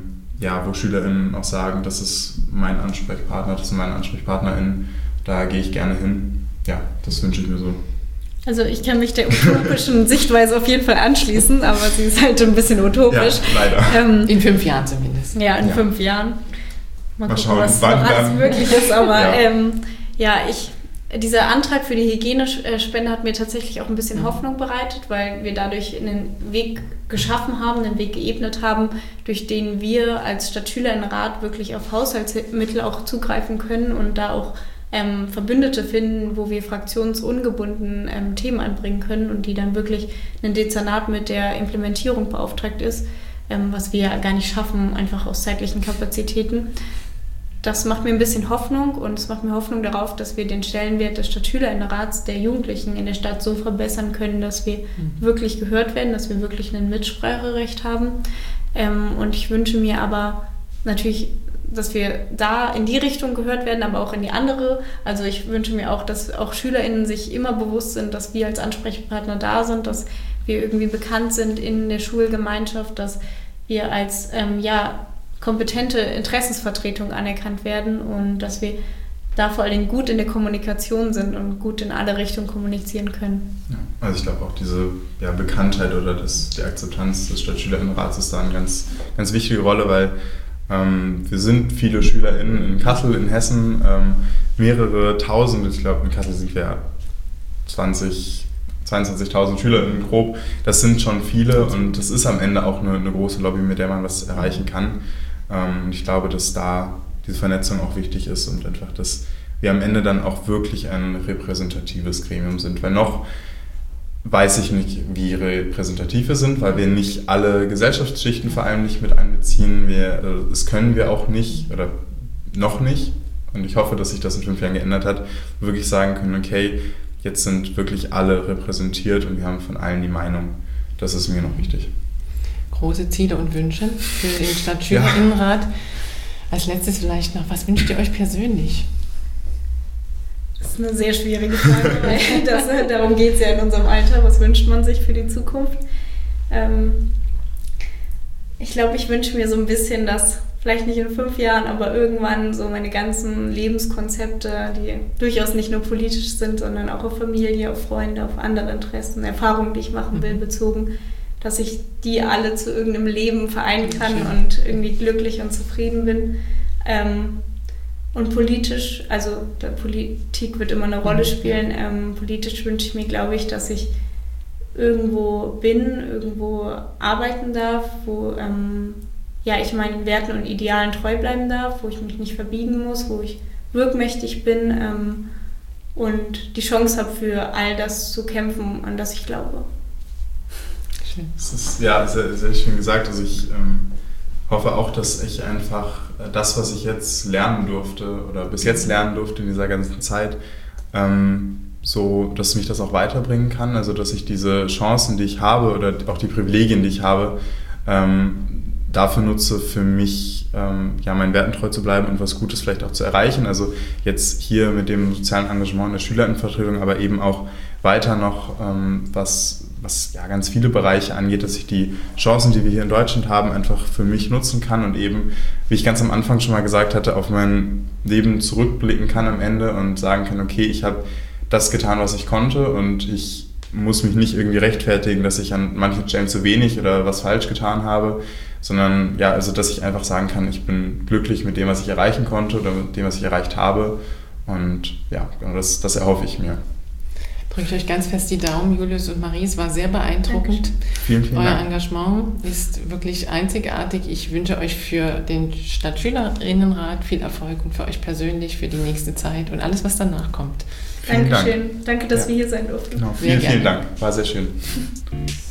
ja, wo SchülerInnen auch sagen, das ist mein Ansprechpartner, das sind meine AnsprechpartnerInnen, da gehe ich gerne hin. Ja, das wünsche ich mir so. Also ich kann mich der utopischen Sichtweise auf jeden Fall anschließen, aber sie ist halt ein bisschen utopisch. Ja, leider. Ähm, in fünf Jahren zumindest. Ja, in ja. fünf Jahren. Mal, Mal gucken, schauen, was wann noch alles dann. möglich ist. Aber ja, ähm, ja ich, dieser Antrag für die Hygienespende hat mir tatsächlich auch ein bisschen Mhm. Hoffnung bereitet, weil wir dadurch einen Weg geschaffen haben, einen Weg geebnet haben, durch den wir als Stadtschülerinnenrat wirklich auf Haushaltsmittel auch zugreifen können und da auch Ähm, Verbündete finden, wo wir fraktionsungebunden ähm, Themen anbringen können und die dann wirklich ein Dezernat mit der Implementierung beauftragt ist, ähm, was wir ja gar nicht schaffen, einfach aus zeitlichen Kapazitäten. Das macht mir ein bisschen Hoffnung und es macht mir Hoffnung darauf, dass wir den Stellenwert des Stadtschülerinnenrats der Jugendlichen in der Stadt so verbessern können, dass wir mhm. wirklich gehört werden, dass wir wirklich ein Mitspracherecht haben. Ähm, und ich wünsche mir aber natürlich, dass wir da in die Richtung gehört werden, aber auch in die andere. Also ich wünsche mir auch, dass auch SchülerInnen sich immer bewusst sind, dass wir als Ansprechpartner da sind, dass wir irgendwie bekannt sind in der Schulgemeinschaft, dass wir als ähm, ja, kompetente Interessensvertretung anerkannt werden und dass wir da vor allem gut in der Kommunikation sind und gut in alle Richtungen kommunizieren können. Ja, also ich glaube auch diese ja, Bekanntheit oder das, die Akzeptanz des Stadtschülerinnenrats ist da eine ganz, ganz wichtige Rolle, weil Ähm, wir sind viele SchülerInnen in Kassel, in Hessen, ähm, mehrere Tausend, ich glaube in Kassel sind wir zwanzig, zweiundzwanzigtausend SchülerInnen grob. Das sind schon viele und das ist am Ende auch eine, eine große Lobby, mit der man was erreichen kann. Ähm, und ich glaube, dass da diese Vernetzung auch wichtig ist und einfach, dass wir am Ende dann auch wirklich ein repräsentatives Gremium sind, weil noch weiß ich nicht, wie repräsentativ wir sind, weil wir nicht alle Gesellschaftsschichten vor allem nicht mit einbeziehen. Wir, das können wir auch nicht oder noch nicht. Und ich hoffe, dass sich das in fünf Jahren geändert hat, wirklich sagen können, okay, jetzt sind wirklich alle repräsentiert und wir haben von allen die Meinung. Das ist mir noch wichtig. Große Ziele und Wünsche für den Stadtschülerinnenrat. Ja. Als letztes vielleicht noch, was wünscht ihr euch persönlich? Das ist eine sehr schwierige Frage, weil das, darum geht es ja in unserem Alter. Was wünscht man sich für die Zukunft? Ähm, ich glaube, ich wünsche mir so ein bisschen, dass vielleicht nicht in fünf Jahren, aber irgendwann so meine ganzen Lebenskonzepte, die durchaus nicht nur politisch sind, sondern auch auf Familie, auf Freunde, auf andere Interessen, Erfahrungen, die ich machen will, bezogen, dass ich die alle zu irgendeinem Leben vereinen kann Schön. Und irgendwie glücklich und zufrieden bin. Ähm, Und politisch, also der Politik wird immer eine Rolle spielen. Ähm, politisch wünsche ich mir, glaube ich, dass ich irgendwo bin, irgendwo arbeiten darf, wo ähm, ja, ich meinen Werten und Idealen treu bleiben darf, wo ich mich nicht verbiegen muss, wo ich wirkmächtig bin ähm, und die Chance habe, für all das zu kämpfen, an das ich glaube. Schön. Das ist ja sehr, sehr schön gesagt. Also ich ähm Ich hoffe auch, dass ich einfach das, was ich jetzt lernen durfte oder bis jetzt lernen durfte in dieser ganzen Zeit, ähm, so, dass mich das auch weiterbringen kann. Also, dass ich diese Chancen, die ich habe oder auch die Privilegien, die ich habe, ähm, dafür nutze, für mich ähm, ja, meinen Werten treu zu bleiben und was Gutes vielleicht auch zu erreichen. Also jetzt hier mit dem sozialen Engagement in der Schülerinnenvertretung, aber eben auch weiter noch, ähm, was, was ja ganz viele Bereiche angeht, dass ich die Chancen, die wir hier in Deutschland haben, einfach für mich nutzen kann und eben, wie ich ganz am Anfang schon mal gesagt hatte, auf mein Leben zurückblicken kann am Ende und sagen kann, okay, ich habe das getan, was ich konnte und ich muss mich nicht irgendwie rechtfertigen, dass ich an manchen Stellen zu wenig oder was falsch getan habe, sondern ja, also dass ich einfach sagen kann, ich bin glücklich mit dem, was ich erreichen konnte oder mit dem, was ich erreicht habe und ja, das, das erhoffe ich mir. Drückt euch ganz fest die Daumen, Julius und Marie. Es war sehr beeindruckend. Vielen, vielen Euer Dank. Engagement ist wirklich einzigartig. Ich wünsche euch für den Stadtschülerinnenrat viel Erfolg und für euch persönlich für die nächste Zeit und alles, was danach kommt. Dankeschön. Dank. Danke, dass ja. wir hier sein durften. Genau. Vielen, vielen Dank. War sehr schön.